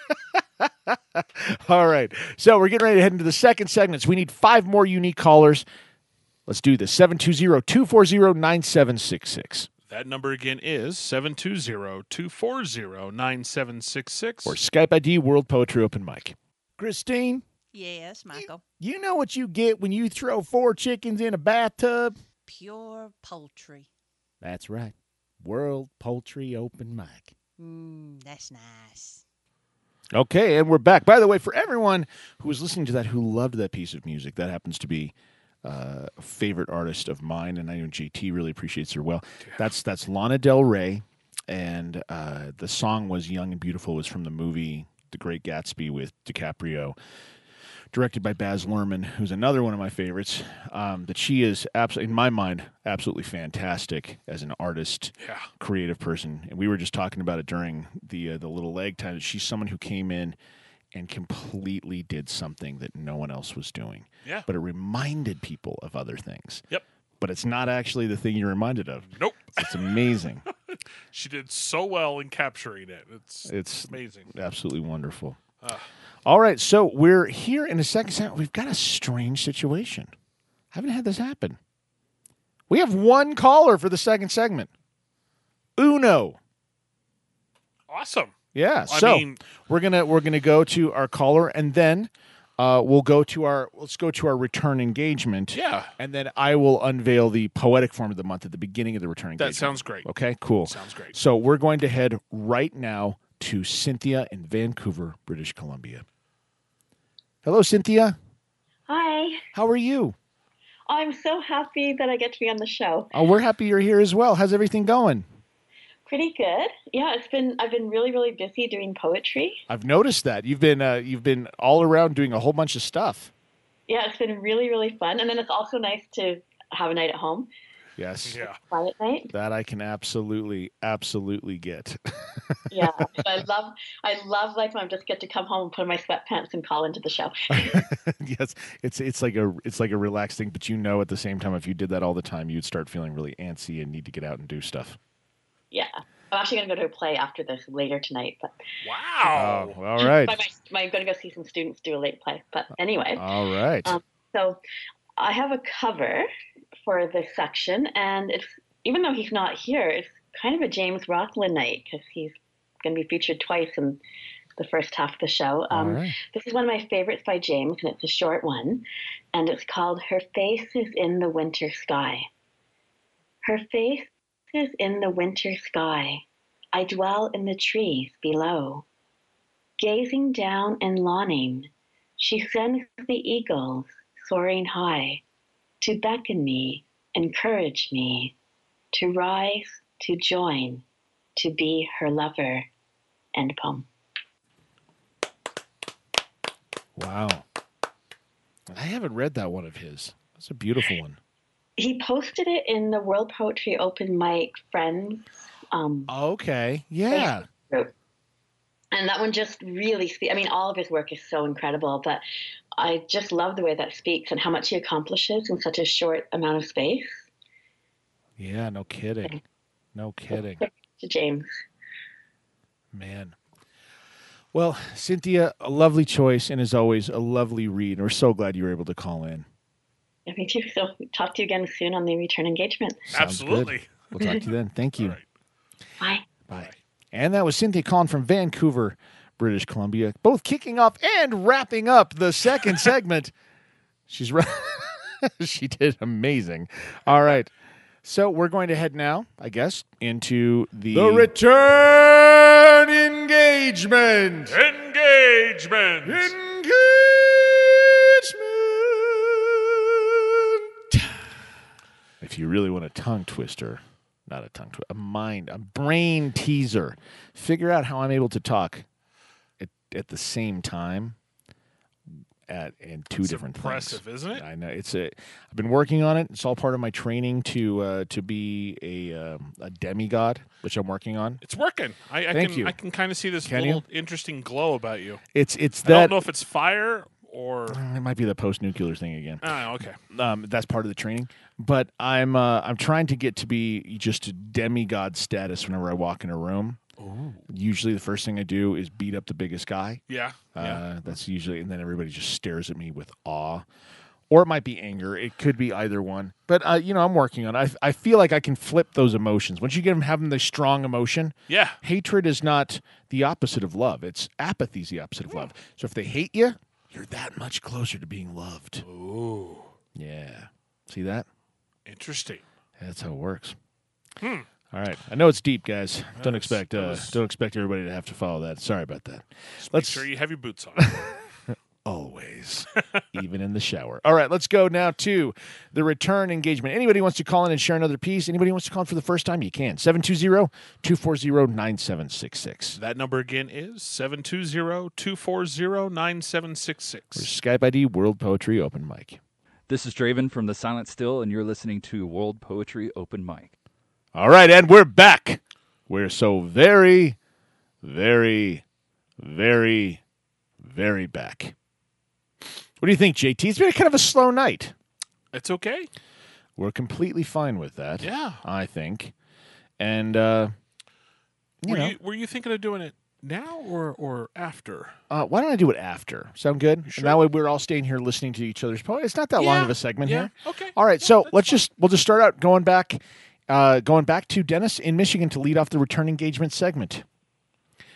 All right. So we're getting ready to head into the second segment. So we need five more unique callers. Let's do this. seven two zero, two four zero, nine seven six six. That number again is seven two zero, two four zero, nine seven six six. Or Skype I D World Poetry Open Mic. Christine, Yes, Michael. you know what you get when you throw four chickens in a bathtub? Pure poultry. That's right. World Poultry Open Mic. Mmm, that's nice. Okay, and we're back. By the way, for everyone who was listening to that who loved that piece of music, that happens to be uh, a favorite artist of mine, and I know J T really appreciates her well. That's that's Lana Del Rey, and uh, the song was Young and Beautiful. It was from the movie The Great Gatsby with DiCaprio, directed by Baz Luhrmann, who's another one of my favorites. Um, that she is, absolutely, in my mind, absolutely fantastic as an artist, Yeah. creative person. And we were just talking about it during the uh, the little leg time. She's someone who came in and completely did something that no one else was doing. Yeah. But it reminded people of other things. Yep. But it's not actually the thing you're reminded of. Nope. It's amazing. She did so well in capturing it. It's It's amazing. absolutely wonderful. Ah. All right, so we're here in a second segment. We've got a strange situation. Haven't had this happen. We have one caller for the second segment. Uno. Awesome. Yeah. I So mean- we're gonna we're gonna go to our caller, and then uh, we'll go to our let's go to our return engagement. Yeah. And then I will unveil the poetic form of the month at the beginning of the return That engagement. sounds great. Okay. Cool. Sounds great. So we're going to head right now to Cynthia in Vancouver, British Columbia. Hello, Cynthia. Hi. How are you? I'm so happy that I get to be on the show. Oh, we're happy you're here as well. How's everything going? Pretty good. Yeah, it's been I've been really really busy doing poetry. I've noticed that you've been uh, you've been all around doing a whole bunch of stuff. Yeah, it's been really really fun, and then it's also nice to have a night at home, Yes. Yeah. quiet night. That I can absolutely, absolutely get. Yeah, so I love I love like when I just get to come home and put on my sweatpants and call into the show. Yes, it's it's like a it's like a relaxed thing, but you know, at the same time, if you did that all the time, you'd start feeling really antsy and need to get out and do stuff. Yeah, I'm actually gonna go to a play after this later tonight, but Wow. Oh, all right, my, my, I'm gonna go see some students do a late play. But anyway, all right. Um, so I have a cover for this section, and it's even though he's not here, it's kind of a James Rothland night because he's going to be featured twice in the first half of the show. Um, all right. This is one of my favorites by James, and it's a short one, and it's called "Her Face is in the Winter Sky." Her face is in the winter sky. I dwell in the trees below. Gazing down and lawning, she sends the eagles soaring high to beckon me, encourage me, to rise, to join, to be her lover. End poem. Wow. I haven't read that one of his. That's a beautiful one. He posted it in the World Poetry Open Mic Friends um, Okay. Yeah. group. And that one just really speaks. I mean, all of his work is so incredible, but I just love the way that speaks and how much he accomplishes in such a short amount of space. Yeah. No kidding. No kidding. To James. Man. Well, Cynthia, a lovely choice, and as always, a lovely read. We're so glad you were able to call in. Yeah, me too. So talk to you again soon on the return engagement. Sounds Absolutely. good. We'll talk to you then. Thank you. All right. Bye. Bye. And that was Cynthia calling from Vancouver, British Columbia, both kicking off and wrapping up the second segment. She's right. She did amazing. All right. So we're going to head now, I guess, into the, The return engagement. Engagement. Engagement. if you really want a tongue twister, not a tongue twister, a mind, a brain teaser, figure out how I'm able to talk at, at the same time at in two It's different impressive, things. isn't it? I know it's a. I've been working on it. It's all part of my training to uh, to be a um, a demigod, which I'm working on. It's working. I, I Thank can you. I can kind of see this Can little interesting glow about you. It's it's I don't that. know if it's fire or. It might be the post nuclear thing again. Oh, okay. Um, that's part of the training. But I'm uh, I'm trying to get to be just a demigod status whenever I walk in a room. Ooh. Usually, the first thing I do is beat up the biggest guy. Yeah. Uh, Yeah. That's usually, and then everybody just stares at me with awe, or it might be anger. It could be either one. But uh, you know, I'm working on it. I I feel like I can flip those emotions once you get them having the strong emotion. Yeah. Hatred is not the opposite of love. It's apathy is the opposite of love. So if they hate you, you're that much closer to being loved. Ooh. Yeah. See that? Interesting. That's how it works. Hmm. All right. I know it's deep, guys. Don't That's- expect that uh, was- don't expect everybody to have to follow that. Sorry about that. Just Let's make sure you have your boots on. always, even in the shower. All right, let's go now to the return engagement. Anybody wants to call in and share another piece? Anybody wants to call in for the first time? You can. seven two zero, two four zero, nine seven six six. That number again is seven two zero, two four zero, nine seven six Or six. Skype I D World Poetry Open Mic. This is Draven from The Silent Still, and you're listening to World Poetry Open Mic. All right, and we're back. We're so very, very, very, very back. What do you think, J T? It's been kind of a slow night. It's okay. We're completely fine with that. Yeah. I think. And, uh, you Were know, you, were you thinking of doing it now or, or after? uh, why don't I do it after? Sound good? Sure. And that way we're all staying here listening to each other's poetry. It's not that long Yeah. of a segment Yeah. here. Okay. All right, Yeah, so that's let's fine. just we'll just start out going back, uh, going back to Dennis in Michigan to lead off the return engagement segment.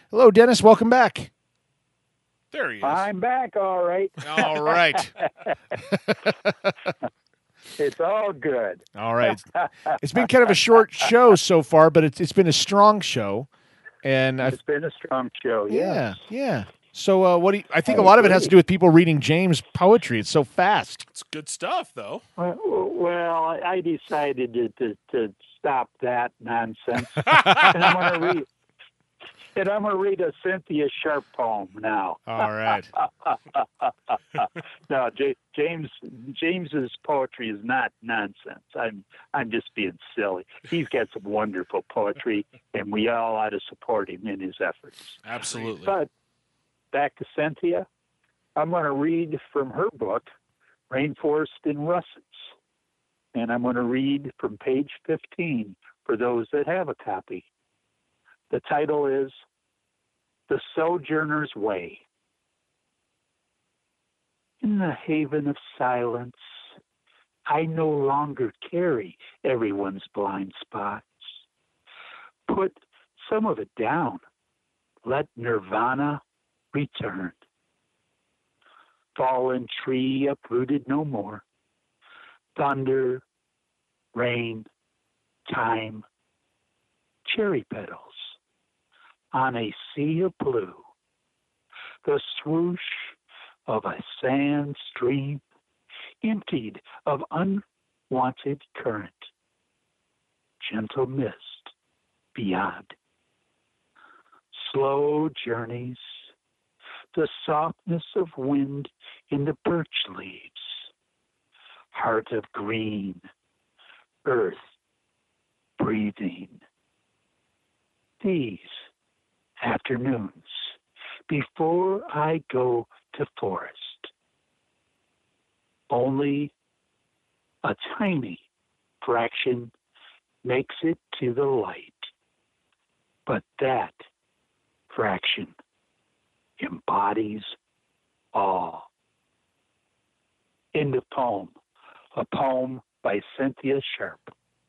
Hello, Dennis. Welcome back. There he is. I'm back, all right. All right. It's all good. All right. It's been kind of a short show so far, but it's it's been a strong show, and I've, It's been a strong show. yeah, Yes. yeah. So, uh, what do you, I think I a lot of it has to agree. do with people reading James' poetry. It's so fast. It's good stuff, though. Well, well, I decided to, to, to stop that nonsense, and I'm going to read. And I'm going to read a Cynthia Sharp poem now. All right. no, J- James James's poetry is not nonsense. I'm I'm just being silly. He's got some wonderful poetry, and we all ought to support him in his efforts. Absolutely. But back to Cynthia, I'm going to read from her book, Rainforest and Russets, and I'm going to read from page fifteen for those that have a copy. The title is The Sojourner's Way. In the haven of silence, I no longer carry everyone's blind spots. Put some of it down. Let nirvana return. Fallen tree uprooted no more. Thunder, rain, time, cherry petals on a sea of blue, the swoosh of a sand stream emptied of unwanted current, gentle mist beyond. Slow journeys, the softness of wind in the birch leaves, heart of green, earth breathing. These afternoons before I go to forest. Only a tiny fraction makes it to the light, but that fraction embodies all. End of poem. A poem by Cynthia Sharp.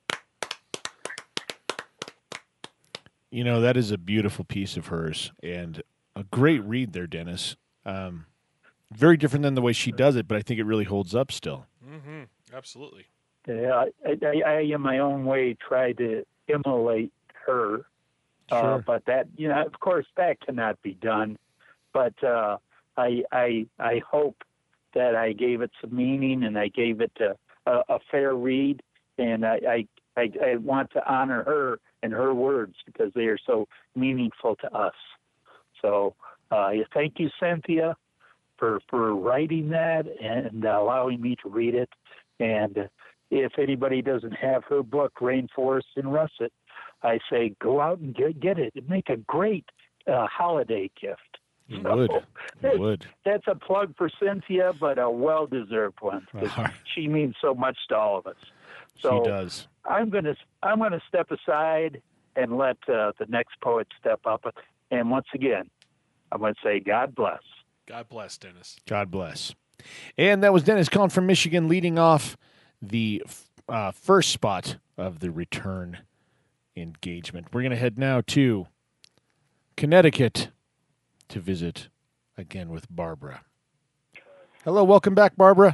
You know, that is a beautiful piece of hers and a great read there, Dennis. Um, very different than the way she does it, but I think it really holds up still. Mm-hmm. Absolutely. Yeah, I, I, I, in my own way, try to emulate her. Uh, Sure. but that, you know, of course, that cannot be done. But uh, I, I, I hope that I gave it some meaning and I gave it a, a, a fair read. And I, I, I, I want to honor her and her words because they are so meaningful to us. So uh, thank you, Cynthia, for, for writing that and allowing me to read it. And if anybody doesn't have her book, Rainforest and Russet, I say go out and get, get it. It'd make a great uh, holiday gift. You So, would. You that's- would. That's a plug for Cynthia, but a well-deserved one. 'Cause All right. She means so much to all of us. So She does. I'm gonna I'm gonna step aside and let uh, the next poet step up. And once again, I'm gonna say God bless. God bless, Dennis. God bless. And that was Dennis Cohn from Michigan leading off the uh, first spot of the return engagement. We're going to head now to Connecticut to visit again with Barbara. Hello, welcome back, Barbara.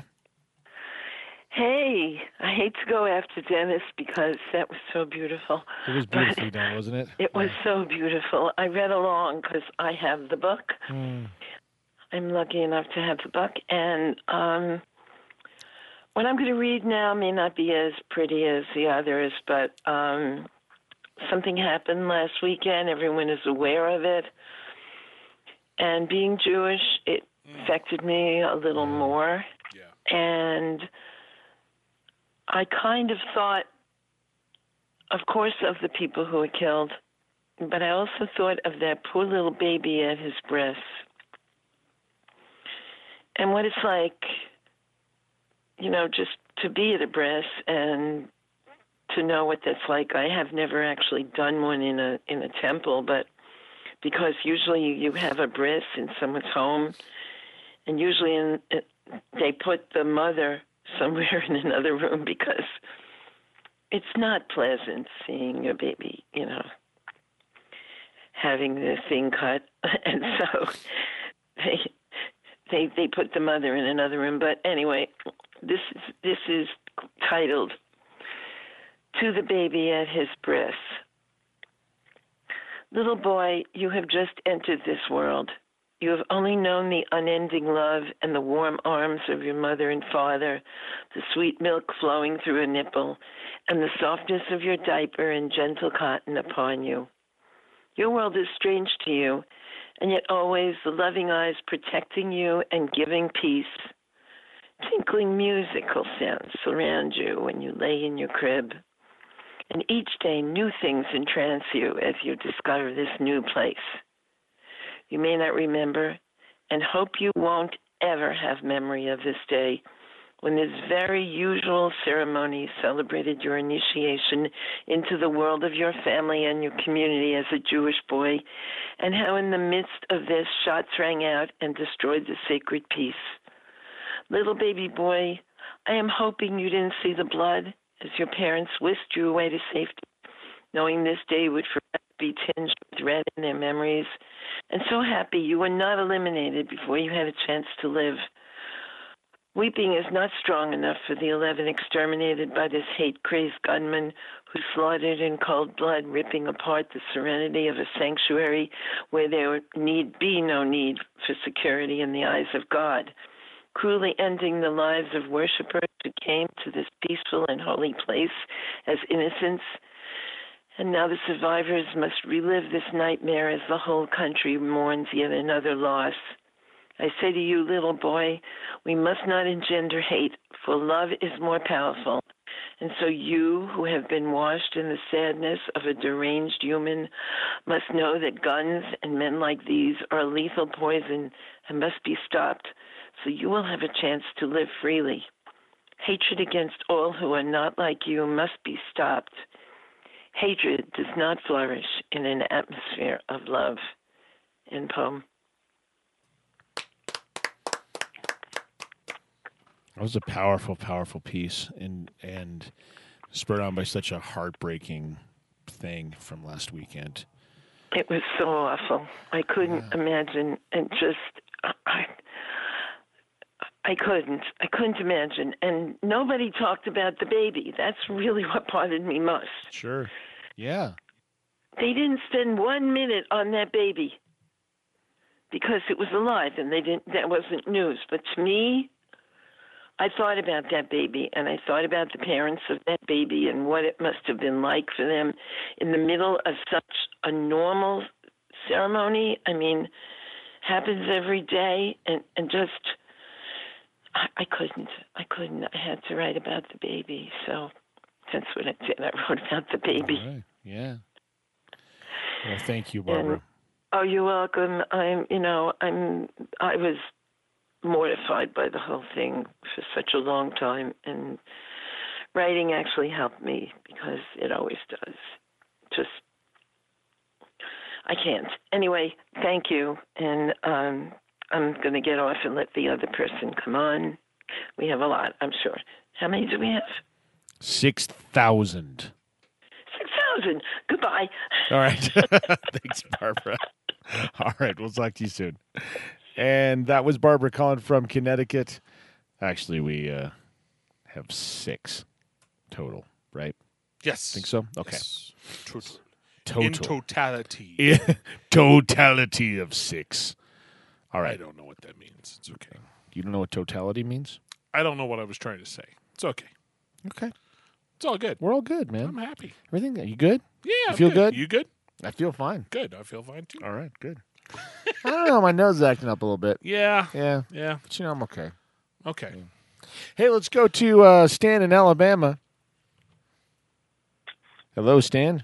Hey, I hate to go after Dennis because that was so beautiful. It was beautifully done, wasn't it? It was so beautiful. I read along because I have the book. Mm. I'm lucky enough to have the book. And um, what I'm going to read now may not be as pretty as the others, but um, something happened last weekend. Everyone is aware of it. And being Jewish, it affected me a little more. Yeah. And I kind of thought, of course, of the people who were killed, but I also thought of that poor little baby at his breast. And what it's like, you know, just to be at a breast and to know what that's like. I have never actually done one in a in a temple, but because usually you have a bris in someone's home, and usually in, they put the mother somewhere in another room because it's not pleasant seeing your baby, you know, having their thing cut, and so they they they put the mother in another room. But anyway, this is this is titled "To the Baby at His Breast." Little boy, you have just entered this world. You have only known the unending love and the warm arms of your mother and father, the sweet milk flowing through a nipple, and the softness of your diaper and gentle cotton upon you. Your world is strange to you, and yet always the loving eyes protecting you and giving peace. Tinkling musical sounds surround you when you lay in your crib. And each day new things entrance you as you discover this new place. You may not remember, and hope you won't ever have memory of this day, when this very usual ceremony celebrated your initiation into the world of your family and your community as a Jewish boy, and how in the midst of this shots rang out and destroyed the sacred peace. Little baby boy, I am hoping you didn't see the blood as your parents whisked you away to safety, knowing this day would forever be tinged with red in their memories, and so happy you were not eliminated before you had a chance to live. Weeping is not strong enough for the eleven exterminated by this hate-crazed gunman who slaughtered in cold blood, ripping apart the serenity of a sanctuary where there need be no need for security in the eyes of God, cruelly ending the lives of worshipers who came to this peaceful and holy place as innocents. And now the survivors must relive this nightmare as the whole country mourns yet another loss. I say to you, little boy, we must not engender hate, for love is more powerful. And so you, who have been washed in the sadness of a deranged human, must know that guns and men like these are lethal poison and must be stopped, so you will have a chance to live freely. Hatred against all who are not like you must be stopped. Hatred does not flourish in an atmosphere of love. End poem. That was a powerful, powerful piece, and and spurred on by such a heartbreaking thing from last weekend. It was so awful. I couldn't yeah. imagine, and just I, I couldn't. I couldn't imagine, and nobody talked about the baby. That's really what bothered me most. Sure. Yeah. They didn't spend one minute on that baby because it was alive, and they didn't. That wasn't news. But to me, I thought about that baby, and I thought about the parents of that baby and what it must have been like for them in the middle of such a normal ceremony. I mean, happens every day, and, and just, I, I couldn't. I couldn't. I had to write about the baby, so that's what I did. I wrote about the baby. All right. Yeah. Well, thank you, Barbara. And, oh, you're welcome. I'm, you know, I'm, I was mortified by the whole thing for such a long time, and writing actually helped me because it always does. Just, I can't. Anyway, thank you, and um, I'm going to get off and let the other person come on. We have a lot, I'm sure. How many do we have? Six thousand. Six thousand. Goodbye. All right. Thanks, Barbara. All right, we'll talk to you soon. And that was Barbara calling from Connecticut. Actually, we uh, have six total, right? Yes. Think so? Okay. Yes. Total. Total. In totality. In totality of six. All right. I don't know what that means. It's okay. You don't know what totality means? I don't know what I was trying to say. It's okay. Okay. It's all good. We're all good, man. I'm happy. Everything. You good? Yeah. You I'm feel good. good? You good? I feel fine. Good. I feel fine too. All right. Good. I don't know. My nose is acting up a little bit. Yeah. Yeah. Yeah. But, you know, I'm okay. Okay. Yeah. Hey, let's go to uh, Stan in Alabama. Hello, Stan.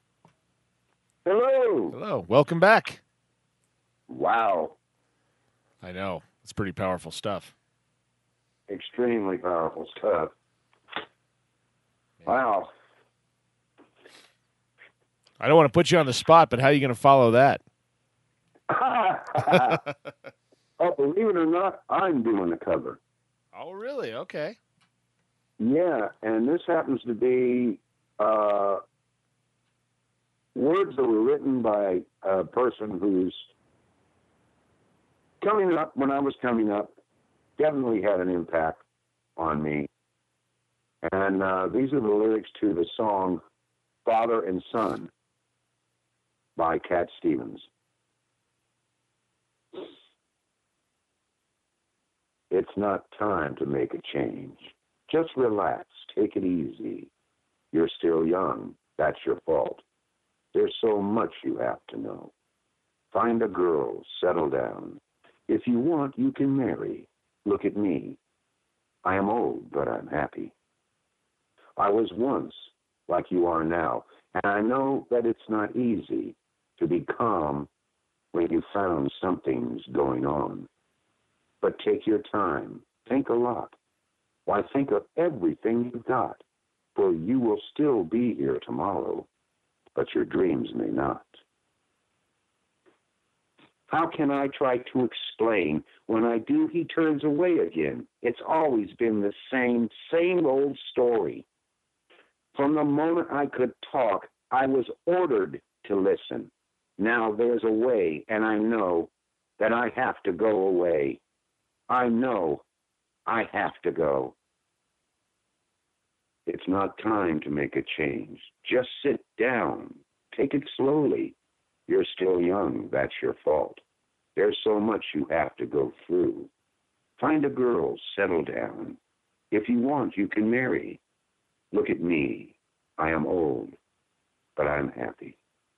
Hello. Hello. Welcome back. Wow. I know. It's pretty powerful stuff. Extremely powerful stuff. Wow. I don't want to put you on the spot, but how are you going to follow that? Oh, believe it or not, I'm doing the cover. Oh, really? Okay. Yeah, and this happens to be uh, words that were written by a person who's coming up, when I was coming up, definitely had an impact on me. And uh, these are the lyrics to the song Father and Son by Cat Stevens. It's not time to make a change. Just relax, take it easy. You're still young, that's your fault. There's so much you have to know. Find a girl, settle down. If you want, you can marry. Look at me. I am old, but I'm happy. I was once like you are now, and I know that it's not easy to be calm when you found something's going on. But take your time. Think a lot. Why, think of everything you've got, for you will still be here tomorrow, but your dreams may not. How can I try to explain? When I do, he turns away again. It's always been the same, same old story. From the moment I could talk, I was ordered to listen. Now there's a way, and I know that I have to go away. I know I have to go. It's not time to make a change. Just sit down. Take it slowly. You're still young. That's your fault. There's so much you have to go through. Find a girl. Settle down. If you want, you can marry. Look at me. I am old, but I'm happy.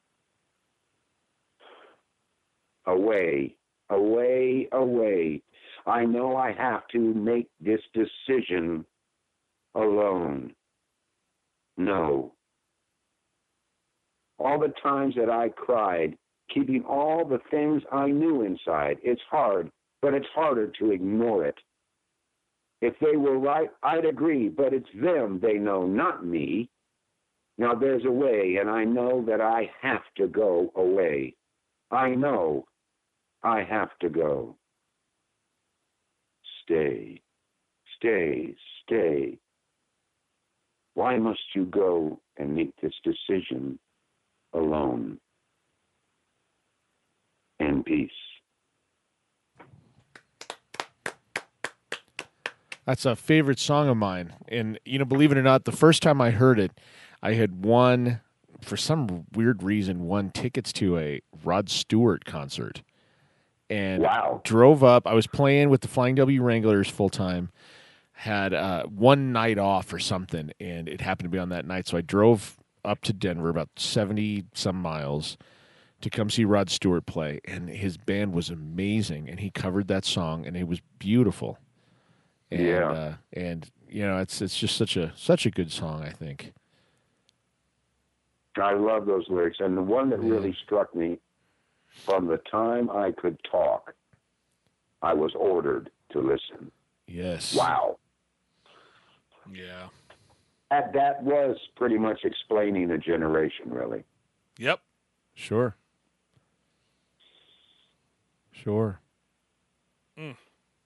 Away, away, away. I know I have to make this decision alone. No. All the times that I cried, keeping all the things I knew inside, it's hard, but it's harder to ignore it. If they were right, I'd agree, but it's them they know, not me. Now there's a way, and I know that I have to go away. I know I have to go. Stay, stay, stay. Why must you go and make this decision alone? In peace. That's a favorite song of mine. And, you know, believe it or not, the first time I heard it, I had won, for some weird reason, won tickets to a Rod Stewart concert. And wow. drove up. I was playing with the Flying W Wranglers full time. Had uh, one night off or something, and it happened to be on that night. So I drove up to Denver, about seventy some miles, to come see Rod Stewart play. And his band was amazing, and he covered that song, and it was beautiful. And, yeah. Uh, and you know, it's it's just such a such a good song, I think. I love those lyrics, and the one that yeah. really struck me. From the time I could talk, I was ordered to listen. Yes. Wow. Yeah. That, that was pretty much explaining a generation, really. Yep. Sure. Sure. Mm.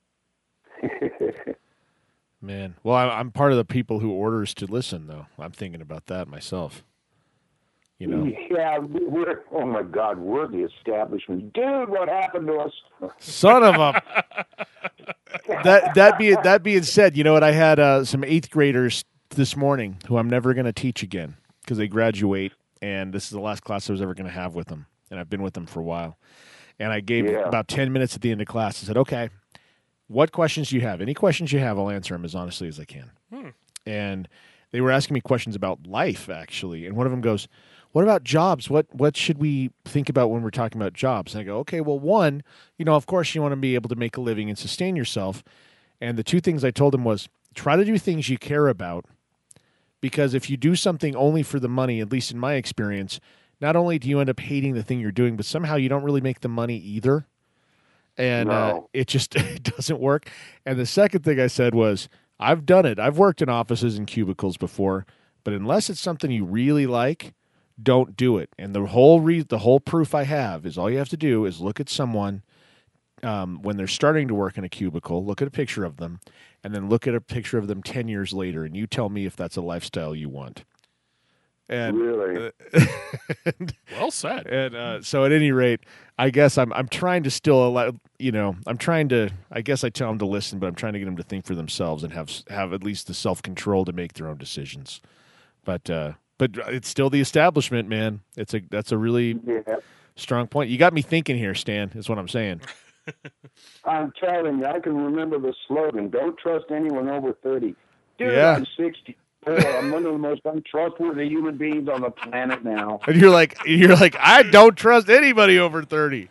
Man. Well, I, I'm part of the people who orders to listen, though. I'm thinking about that myself. You know? Yeah, we're, oh my God, we're the establishment. Dude, what happened to us? Son of a... that, that, being, that being said, you know what? I had uh, some eighth graders this morning who I'm never going to teach again because they graduate, and this is the last class I was ever going to have with them, and I've been with them for a while. And I gave yeah. about ten minutes at the end of class. I said, okay, what questions do you have? Any questions you have, I'll answer them as honestly as I can. Hmm. And they were asking me questions about life, actually, and one of them goes, what about jobs? What what should we think about when we're talking about jobs? And I go, okay, well, one, you know, of course you want to be able to make a living and sustain yourself. And the two things I told him was try to do things you care about, because if you do something only for the money, at least in my experience, not only do you end up hating the thing you're doing, but somehow you don't really make the money either. And no. uh, it just it doesn't work. And the second thing I said was, I've done it. I've worked in offices and cubicles before, but unless it's something you really like, don't do it. And the whole re- the whole proof I have is all you have to do is look at someone um, when they're starting to work in a cubicle, look at a picture of them, and then look at a picture of them ten years later, and you tell me if that's a lifestyle you want. And, Really? uh, and, Well said. And uh, so, at any rate, I guess I'm I'm trying to still allow, you know, I'm trying to. I guess I tell them to listen, but I'm trying to get them to think for themselves and have have at least the self control to make their own decisions. But uh, but it's still the establishment, man. It's a that's a really Yeah. strong point. You got me thinking here, Stan. Is what I'm saying. I'm telling you, I can remember the slogan, don't trust anyone over thirty. Dude, Yeah. I'm sixty-four. I'm one of the most untrustworthy human beings on the planet now. And you're like you're like I don't trust anybody over thirty.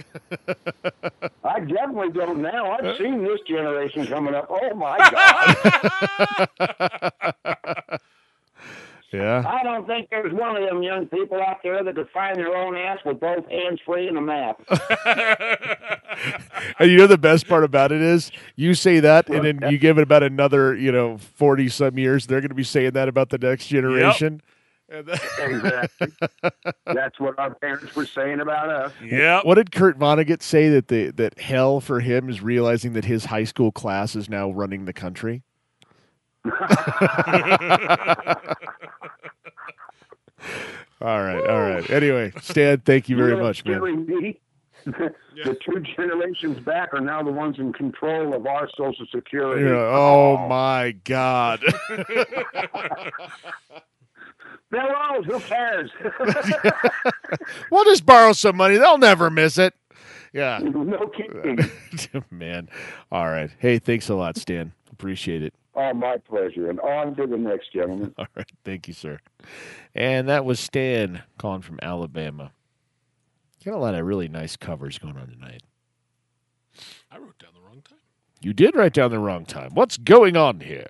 I definitely don't now. I've seen this generation coming up. Oh, my God. Yeah. I don't think there's one of them young people out there that could find their own ass with both hands free and a map. And you know the best part about it is you say that, and then you give it about another, you know, forty some years. They're going to be saying that about the next generation. Yep. Exactly. That's what our parents were saying about us. Yeah. What did Kurt Vonnegut say that the that hell for him is realizing that his high school class is now running the country? All right, all right. Anyway, Stan, thank you very You know, much, man. silly me. The two generations back are now the ones in control of our Social Security. Yeah, oh my God. They're old. Who cares? We'll just borrow some money. They'll never miss it. Yeah. No kidding. Man. All right. Hey, thanks a lot, Stan. Appreciate it. Oh, my pleasure. And on to the next gentleman. All right. Thank you, sir. And that was Stan calling from Alabama. Got a lot of really nice covers going on tonight. I wrote down the wrong time. You did write down the wrong time. What's going on here?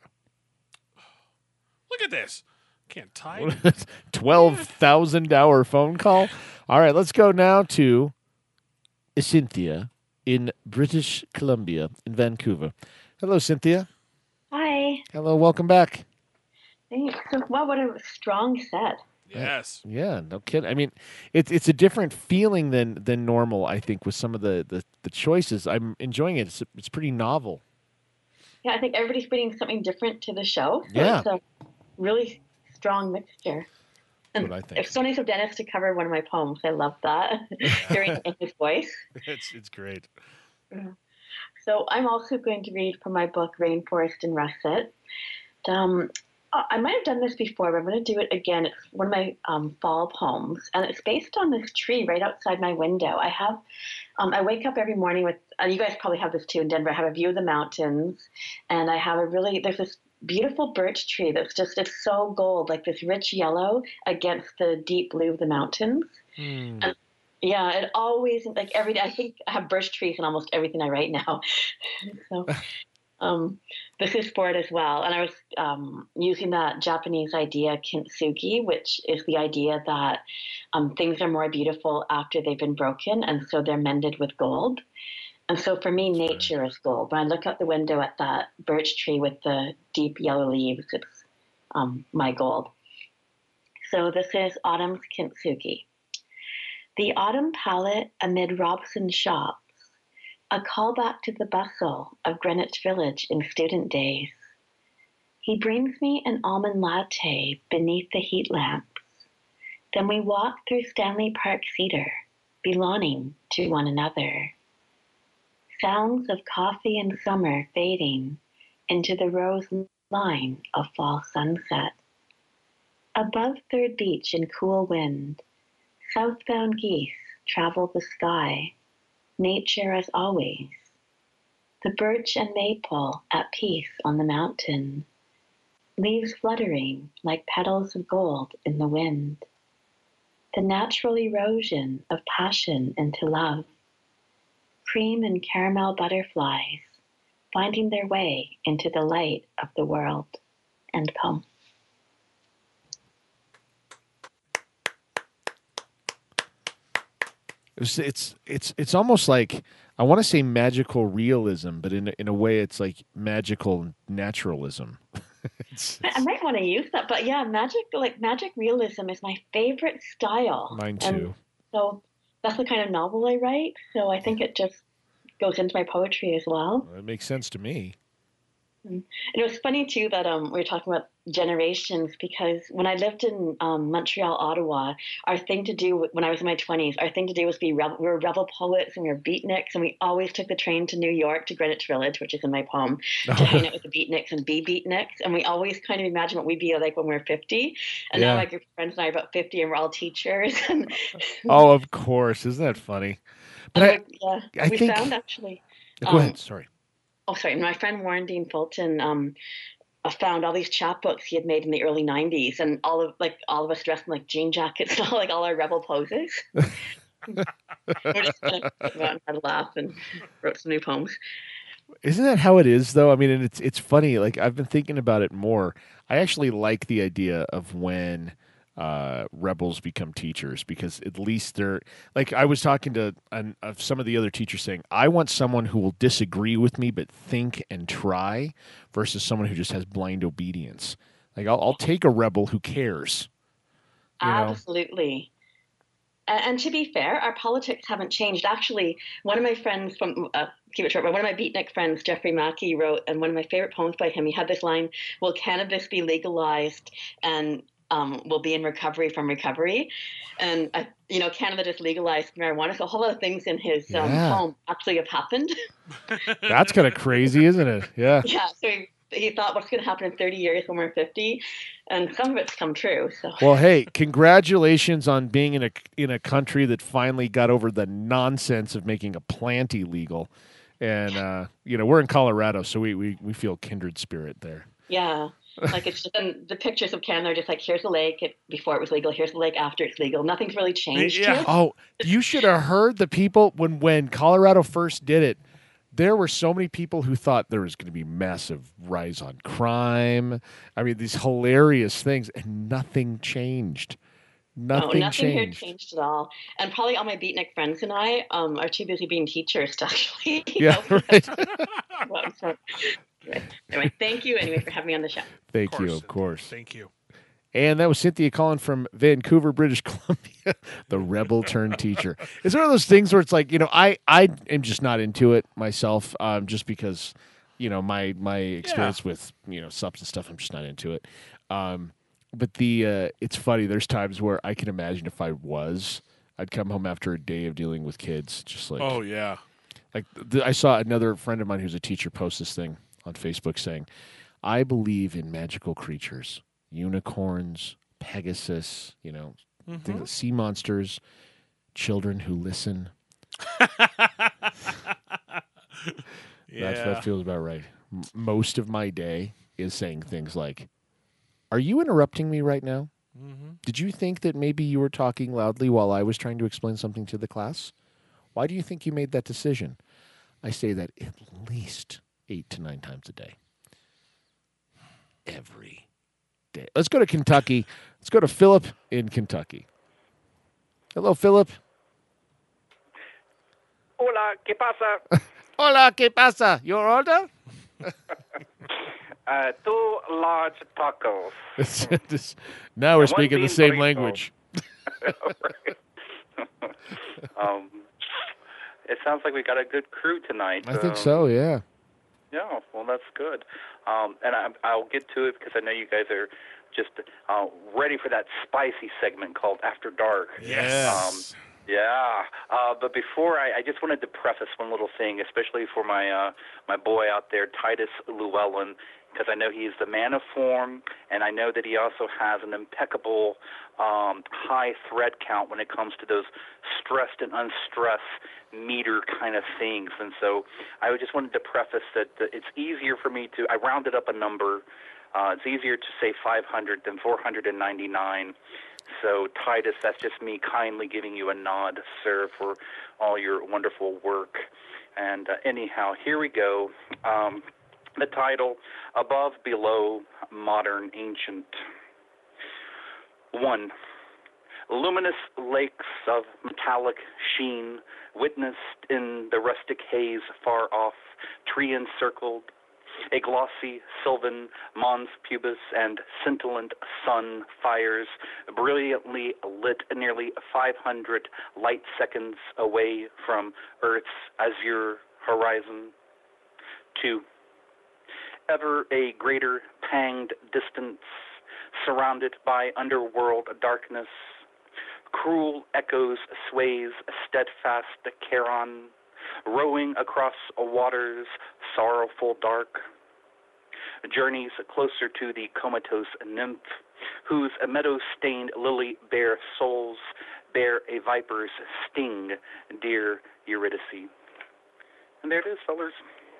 Look at this. Can't type. twelve thousand hour phone call. All right, let's go now to Cynthia in British Columbia in Vancouver. Hello, Cynthia. Hi. Hello, welcome back. Thanks. Wow, what a strong set. Yes. Yeah, no kidding. I mean, it's it's a different feeling than than normal, I think, with some of the, the, the choices. I'm enjoying it. It's, it's pretty novel. Yeah, I think everybody's bringing something different to the show. So Yeah. It's a really strong mixture. That's And what I think. it's so nice of Dennis to cover one of my poems. I love that. Hearing it in his voice. It's it's great. So I'm also going to read from my book, Rainforest and Russet. Um, I might have done this before, but I'm going to do it again. It's one of my um, fall poems, and it's based on this tree right outside my window. I have, um, I wake up every morning with, and you guys probably have this too in Denver. I have a view of the mountains, and I have a really, there's this beautiful birch tree that's just, it's so gold, like this rich yellow against the deep blue of the mountains. Hmm. And yeah, it always, like every day, I think I have birch trees in almost everything I write now. So um, this is for it as well. And I was um, using that Japanese idea, kintsugi, which is the idea that um, things are more beautiful after they've been broken, and so they're mended with gold. And so for me, nature is gold. When I look out the window at that birch tree with the deep yellow leaves, it's um, my gold. So this is Autumn's Kintsugi. The autumn palette amid Robson shops, a callback to the bustle of Greenwich Village in student days. He brings me an almond latte beneath the heat lamps. Then we walk through Stanley Park Cedar, belonging to one another. Sounds of coffee and summer fading into the rose line of fall sunset. Above Third Beach in cool wind, southbound geese travel the sky, nature as always. The birch and maple at peace on the mountain, leaves fluttering like petals of gold in the wind. The natural erosion of passion into love. Cream and caramel butterflies finding their way into the light of the world. End poem. It's it's it's, it's almost like, I want to say magical realism, but in a, in a way it's like magical naturalism. it's, I, I might want to use that, but yeah, magic like magic realism is my favorite style. Mine too. And so that's the kind of novel I write. So I think it just goes into my poetry as well. It makes sense to me. And it was funny too that um, we were talking about generations, because when I lived in um, Montreal, Ottawa, our thing to do when I was in my twenties, our thing to do was be rebel, we were rebel poets and we were beatniks, and we always took the train to New York to Greenwich Village, which is in my poem, to hang out with the beatniks and be beatniks, and we always kind of imagine what we'd be like when we were fifty. And Yeah. now my group of friends and I are about fifty, and we're all teachers. And Oh, of course. Isn't that funny? But and I, we- yeah, I we think. found actually. Go um, ahead. Sorry. Oh, sorry. My friend Warren Dean Fulton um, uh, found all these chapbooks he had made in the early nineties, and all of like all of us dressed in like jean jackets and all like all our rebel poses. We're just kind of sitting around and had a laugh and wrote some new poems. Isn't that how it is, though? I mean, and it's it's funny. Like, I've been thinking about it more. I actually like the idea of when uh, rebels become teachers, because at least they're like, I was talking to an, of some of the other teachers saying, I want someone who will disagree with me but think and try, versus someone who just has blind obedience. Like, I'll, I'll take a rebel who cares. You know? Absolutely. And, and to be fair, our politics haven't changed. Actually, one of my friends from, uh, keep it short, but one of my beatnik friends, Jeffrey Mackey, wrote, and one of my favorite poems by him, he had this line, will cannabis be legalized and um, will be in recovery from recovery? And, uh, you know, Canada just legalized marijuana, so a whole lot of things in his um, Yeah. poem actually have happened. That's kind of crazy, isn't it? Yeah. Yeah, so he, he thought, what's going to happen in thirty years when we're fifty? And some of it's come true. So. Well, hey, congratulations on being in a in a country that finally got over the nonsense of making a plant illegal. And uh, you know, we're in Colorado, so we, we, we feel kindred spirit there. Yeah, like it's just, and the pictures of Canada are just like, here's the lake it, before it was legal, here's the lake after it's legal. Nothing's really changed. Yeah. here. Oh, you should have heard the people when when Colorado first did it. There were so many people who thought there was going to be massive rise on crime. I mean, these hilarious things, and nothing changed. Nothing, no, nothing here changed. changed at all. And probably all my beatnik friends and I um, are too busy being teachers to actually. Yeah, right. Well, so, anyway, anyway, thank you anyway for having me on the show. Thank Of you, course, of course. Thank you. And that was Cynthia calling from Vancouver, British Columbia, the rebel turned teacher. It's one of those things where it's like, you know, I, I am just not into it myself, um, just because, you know, my my experience with, you know, substance stuff, I'm just not into it. Um, but the uh, it's funny. There's times where I can imagine if I was, I'd come home after a day of dealing with kids, just like, Oh yeah. like th- I saw another friend of mine who's a teacher post this thing on Facebook saying, I believe in magical creatures. Unicorns, Pegasus, you know, Mhm. things, sea monsters, children who listen. Yeah. That's, that feels about right. M- most of my day is saying things like, are you interrupting me right now? Mhm. Did you think that maybe you were talking loudly while I was trying to explain something to the class? Why do you think you made that decision? I say that at least eight to nine times a day. Every day. Let's go to Kentucky. Let's go to Philip in Kentucky. Hello, Philip. Hola, ¿qué pasa? Hola, ¿qué pasa? Your order? Uh, two large tacos. This- now we're And one speaking the bean same burrito. language. um, it sounds like we got a good crew tonight. I think Um, so, yeah. Yeah, well, that's good. Um, and I, I'll get to it because I know you guys are just uh, ready for that spicy segment called After Dark. Yes. Um, yeah. Uh, but before, I, I just wanted to preface one little thing, especially for my uh, my boy out there, Titus Llewellyn, because I know he's the man of form, and I know that he also has an impeccable um, high thread count when it comes to those stressed and unstressed meter kind of things. And so I just wanted to preface that uh, it's easier for me to, I rounded up a number. Uh, it's easier to say five hundred than four hundred ninety-nine. So, Titus, that's just me kindly giving you a nod, sir, for all your wonderful work. And uh, anyhow, here we go. Um, the title, Above, Below, Modern, Ancient. One, luminous lakes of metallic sheen, witnessed in the rustic haze far off, tree-encircled, a glossy sylvan mons pubis and scintillant sun fires brilliantly lit nearly five hundred light seconds away from Earth's azure horizon. Two, ever a greater panged distance, surrounded by underworld darkness, cruel echoes sways steadfast Charon, rowing across a water's sorrowful dark, journeys closer to the comatose nymph, whose meadow-stained lily-bare souls bear a viper's sting, dear Eurydice. And there it is, fellers.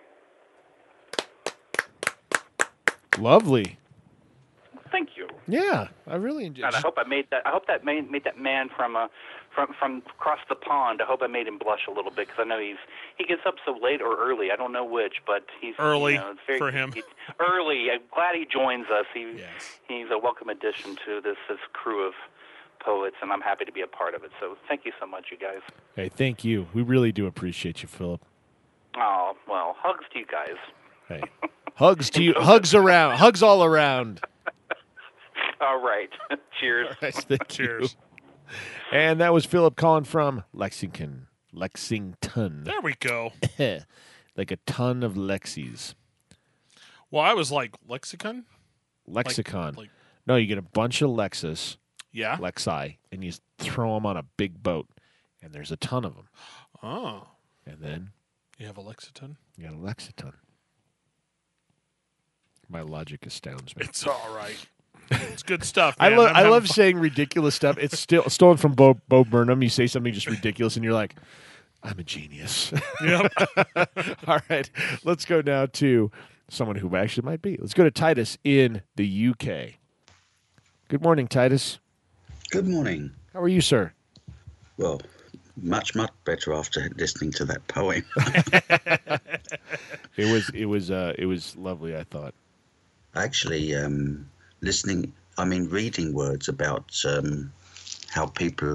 Lovely. Thank you. Yeah, I really enjoyed. And I hope I made that. I hope that made, made that man from uh, from from across the pond. I hope I made him blush a little bit because I know he's he gets up so late or early. I don't know which, but he's early you know, it's very, for him. He, early. I'm glad he joins us. He yes. he's a welcome addition to this this crew of poets, and I'm happy to be a part of it. So thank you so much, you guys. Hey, thank you. We really do appreciate you, Philip. Oh well, hugs to you guys. Hey, hugs to you. Hugs around. Hugs all around. All right. Cheers. All right, thank Cheers. you. And that was Philip calling from Lexington. Lexington. There we go. Like a ton of Lexis. Well, I was like, lexicon? Lexicon. Like, like, no, you get a bunch of Lexus. Yeah. Lexi. And you throw them on a big boat. And there's a ton of them. Oh. And then You have a lexicon? you got a Lexicon. My logic astounds me. It's all right. It's good stuff, I man. love I'm I having love fun. saying ridiculous stuff. It's still stolen from Bo, Bo Burnham. You say something just ridiculous, and you're like, "I'm a genius." Yep. All right, let's go now to someone who actually might be. Let's go to Titus in the U K. Good morning, Titus. Good morning. How are you, sir? Well, much much better after listening to that poem. It was it was uh, it was lovely. I thought. Actually, um, listening, I mean, reading words about um, how people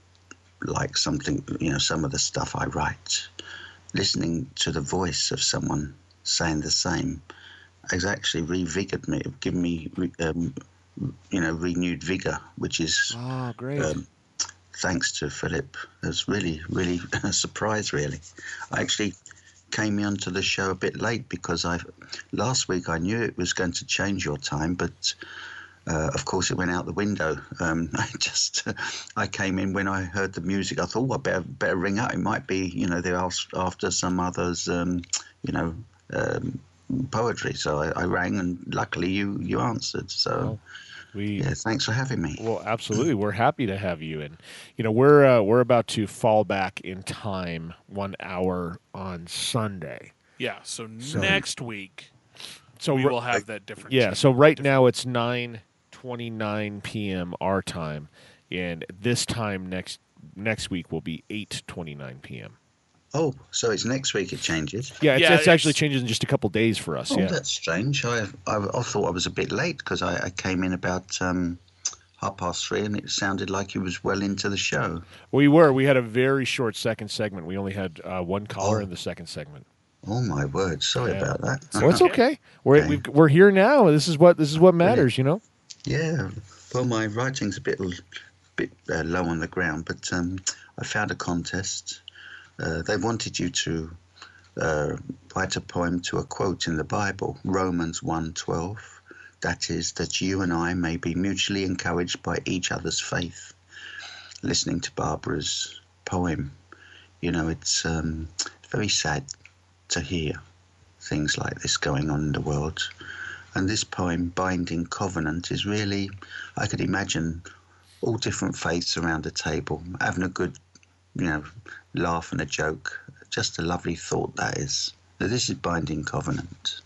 like something, you know, some of the stuff I write, listening to the voice of someone saying the same has actually revigored me, given me, um, you know, renewed vigor, which is, oh, great. Um, thanks to Philip. It's really, really a surprise, really. I actually came onto the show a bit late because I last week I knew it was going to change your time, but uh, of course it went out the window. Um, I just I came in when I heard the music. I thought, oh, I better better ring up. It might be, you know, they're after some others, um, you know, um, poetry. So I, I rang, and luckily you you answered. So. Well, We, yeah, thanks for having me. Well, absolutely. We're happy to have you. And, you know, we're uh, we're about to fall back in time one hour on Sunday. Yeah, so, So- next week So we ri- will have that different. Yeah, so right now it's nine twenty-nine p.m. our time, and this time next next week will be eight twenty-nine p.m. Oh, so it's next week it changes? Yeah, it's, Yeah, it's actually it's- changing in just a couple days for us. Oh, yeah. that's strange. I, I I thought I was a bit late because I, I came in about um, half past three, and it sounded like you was well into the show. We were. We had a very short second segment. We only had uh, one caller Oh. in the second segment. Oh my word! Sorry Yeah. about that. So it's okay. We're Okay. we've, we're here now. This is what this is what matters. You know. Yeah. Well, my writing's a bit bit uh, low on the ground, but um, I found a contest. Uh, they wanted you to uh, write a poem to a quote in the Bible, Romans one twelve. That is, that you and I may be mutually encouraged by each other's faith. Listening to Barbara's poem, you know, it's um, very sad to hear things like this going on in the world. And this poem, Binding Covenant, is really, I could imagine all different faiths around a table having a good, you know, laugh and a joke. Just a lovely thought, that is. Now, this is Binding Covenant.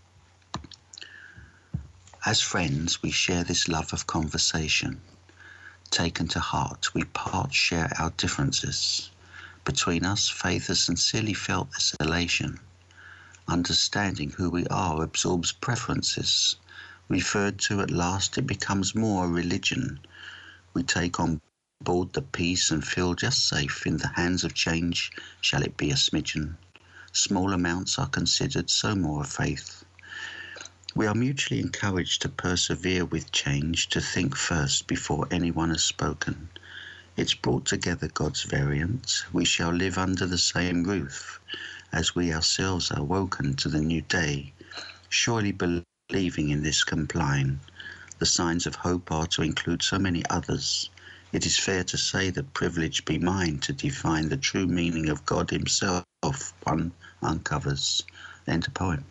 As friends, we share this love of conversation. Taken to heart, we part share our differences. Between us, faith has sincerely felt this elation. Understanding who we are absorbs preferences. Referred to at last, it becomes more a religion. We take on board the peace and feel just safe. In the hands of change, shall it be a smidgen? Small amounts are considered, so more a faith. We are mutually encouraged to persevere with change, to think first before anyone has spoken. It's brought together God's variant. We shall live under the same roof. As we ourselves are woken to the new day, surely believing in this complying. The signs of hope are to include so many others. It is fair to say that privilege be mine to define the true meaning of God himself, one uncovers. End of poem.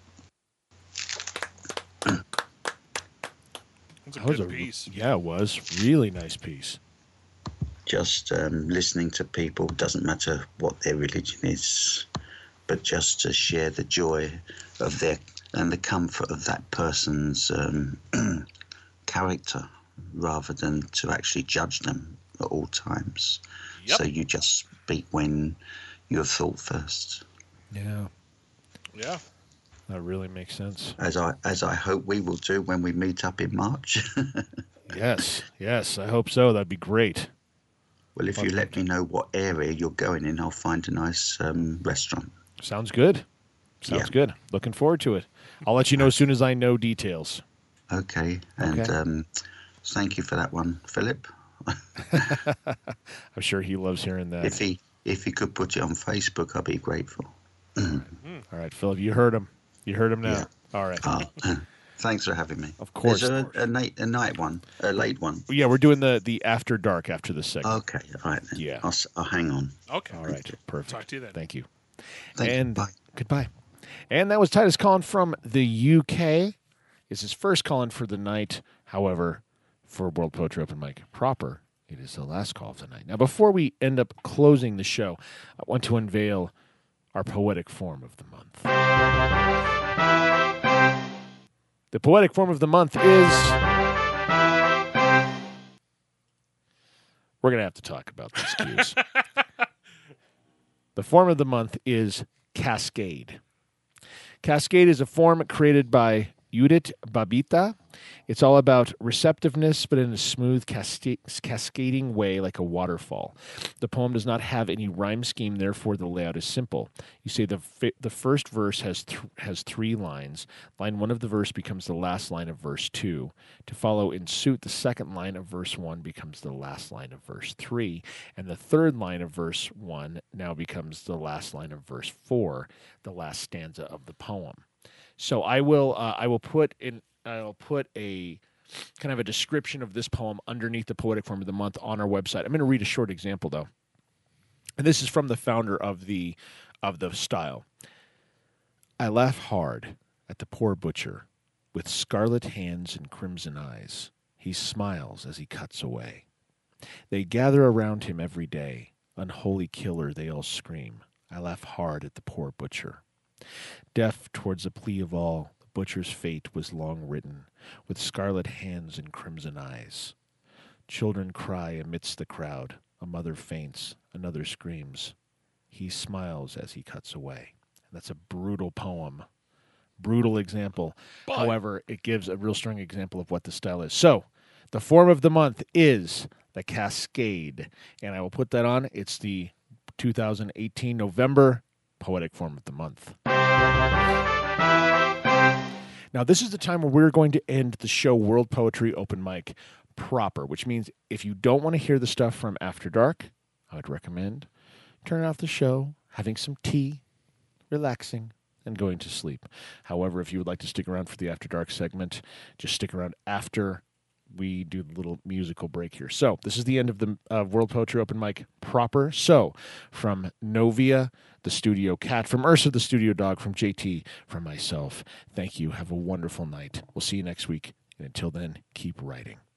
That's a That was good a- piece. Yeah, it was. Really nice piece. Just um, listening to people, doesn't matter what their religion is, but just to share the joy of their and the comfort of that person's um, character, rather than to actually judge them at all times. Yep. So you just speak when you have thought first. Yeah, Yeah. that really makes sense. As I as I hope we will do when we meet up in March. Yes, yes, I hope so. That'd be great. Well, if you let me know what area you're going in, I'll find a nice um, restaurant. Sounds good. Sounds Yeah. good. Looking forward to it. I'll let you know as soon as I know details. Okay, and Okay. Um, thank you for that one, Philip. I'm sure he loves hearing that. If he if he could put it on Facebook, I'd be grateful. All right, Philip, you heard him. You heard him now. Yeah. All right. Uh, thanks for having me. Of course. Is there a, a, night, a night one, a late one? Yeah, we're doing the the after dark after this segment. Okay, all right. Then. Yeah. I'll, s- I'll hang on. Okay. All right. Perfect. Talk to you then. Thank you. Thank you. and Bye. goodbye. And that was Titus calling from the U K. It's his first call in for the night. However, for World Poetry Open Mic proper, it is the last call of the night. Now, before we end up closing the show, I want to unveil our poetic form of the month. The poetic form of the month is... We're going to have to talk about these cues. The form of the month is Cascade. Cascade is a form created by Judith Babita. It's all about receptiveness, but in a smooth, cascade, cascading way like a waterfall. The poem does not have any rhyme scheme, therefore the layout is simple. You say the fi- the first verse has th- has three lines. Line one of the verse becomes the last line of verse two. To follow in suit, the second line of verse one becomes the last line of verse three, and the third line of verse one now becomes the last line of verse four, the last stanza of the poem. So I will uh, I will put in I'll put a kind of a description of this poem underneath the poetic form of the month on our website. I'm going to read a short example though, and this is from the founder of the of the style. I laugh hard at the poor butcher with scarlet hands and crimson eyes. He smiles as he cuts away. They gather around him every day. Unholy killer, they all scream. I laugh hard at the poor butcher. Deaf towards the plea of all, the butcher's fate was long written, with scarlet hands and crimson eyes. Children cry amidst the crowd. A mother faints, another screams. He smiles as he cuts away. That's a brutal poem. Brutal example. But- However, it gives a real strong example of what the style is. So, the form of the month is the Cascade. And I will put that on. It's the two thousand eighteen November Poetic Form of the Month. Now, this is the time where we're going to end the show World Poetry Open Mic proper, which means if you don't want to hear the stuff from After Dark, I would recommend turning off the show, having some tea, relaxing, and going to sleep. However, if you would like to stick around for the After Dark segment, just stick around after we do the little musical break here. So this is the end of the uh, World Poetry Open Mic proper. So from Novia, the studio cat, from Ursa, the studio dog, from J T, from myself, thank you. Have a wonderful night. We'll see you next week. And until then, keep writing.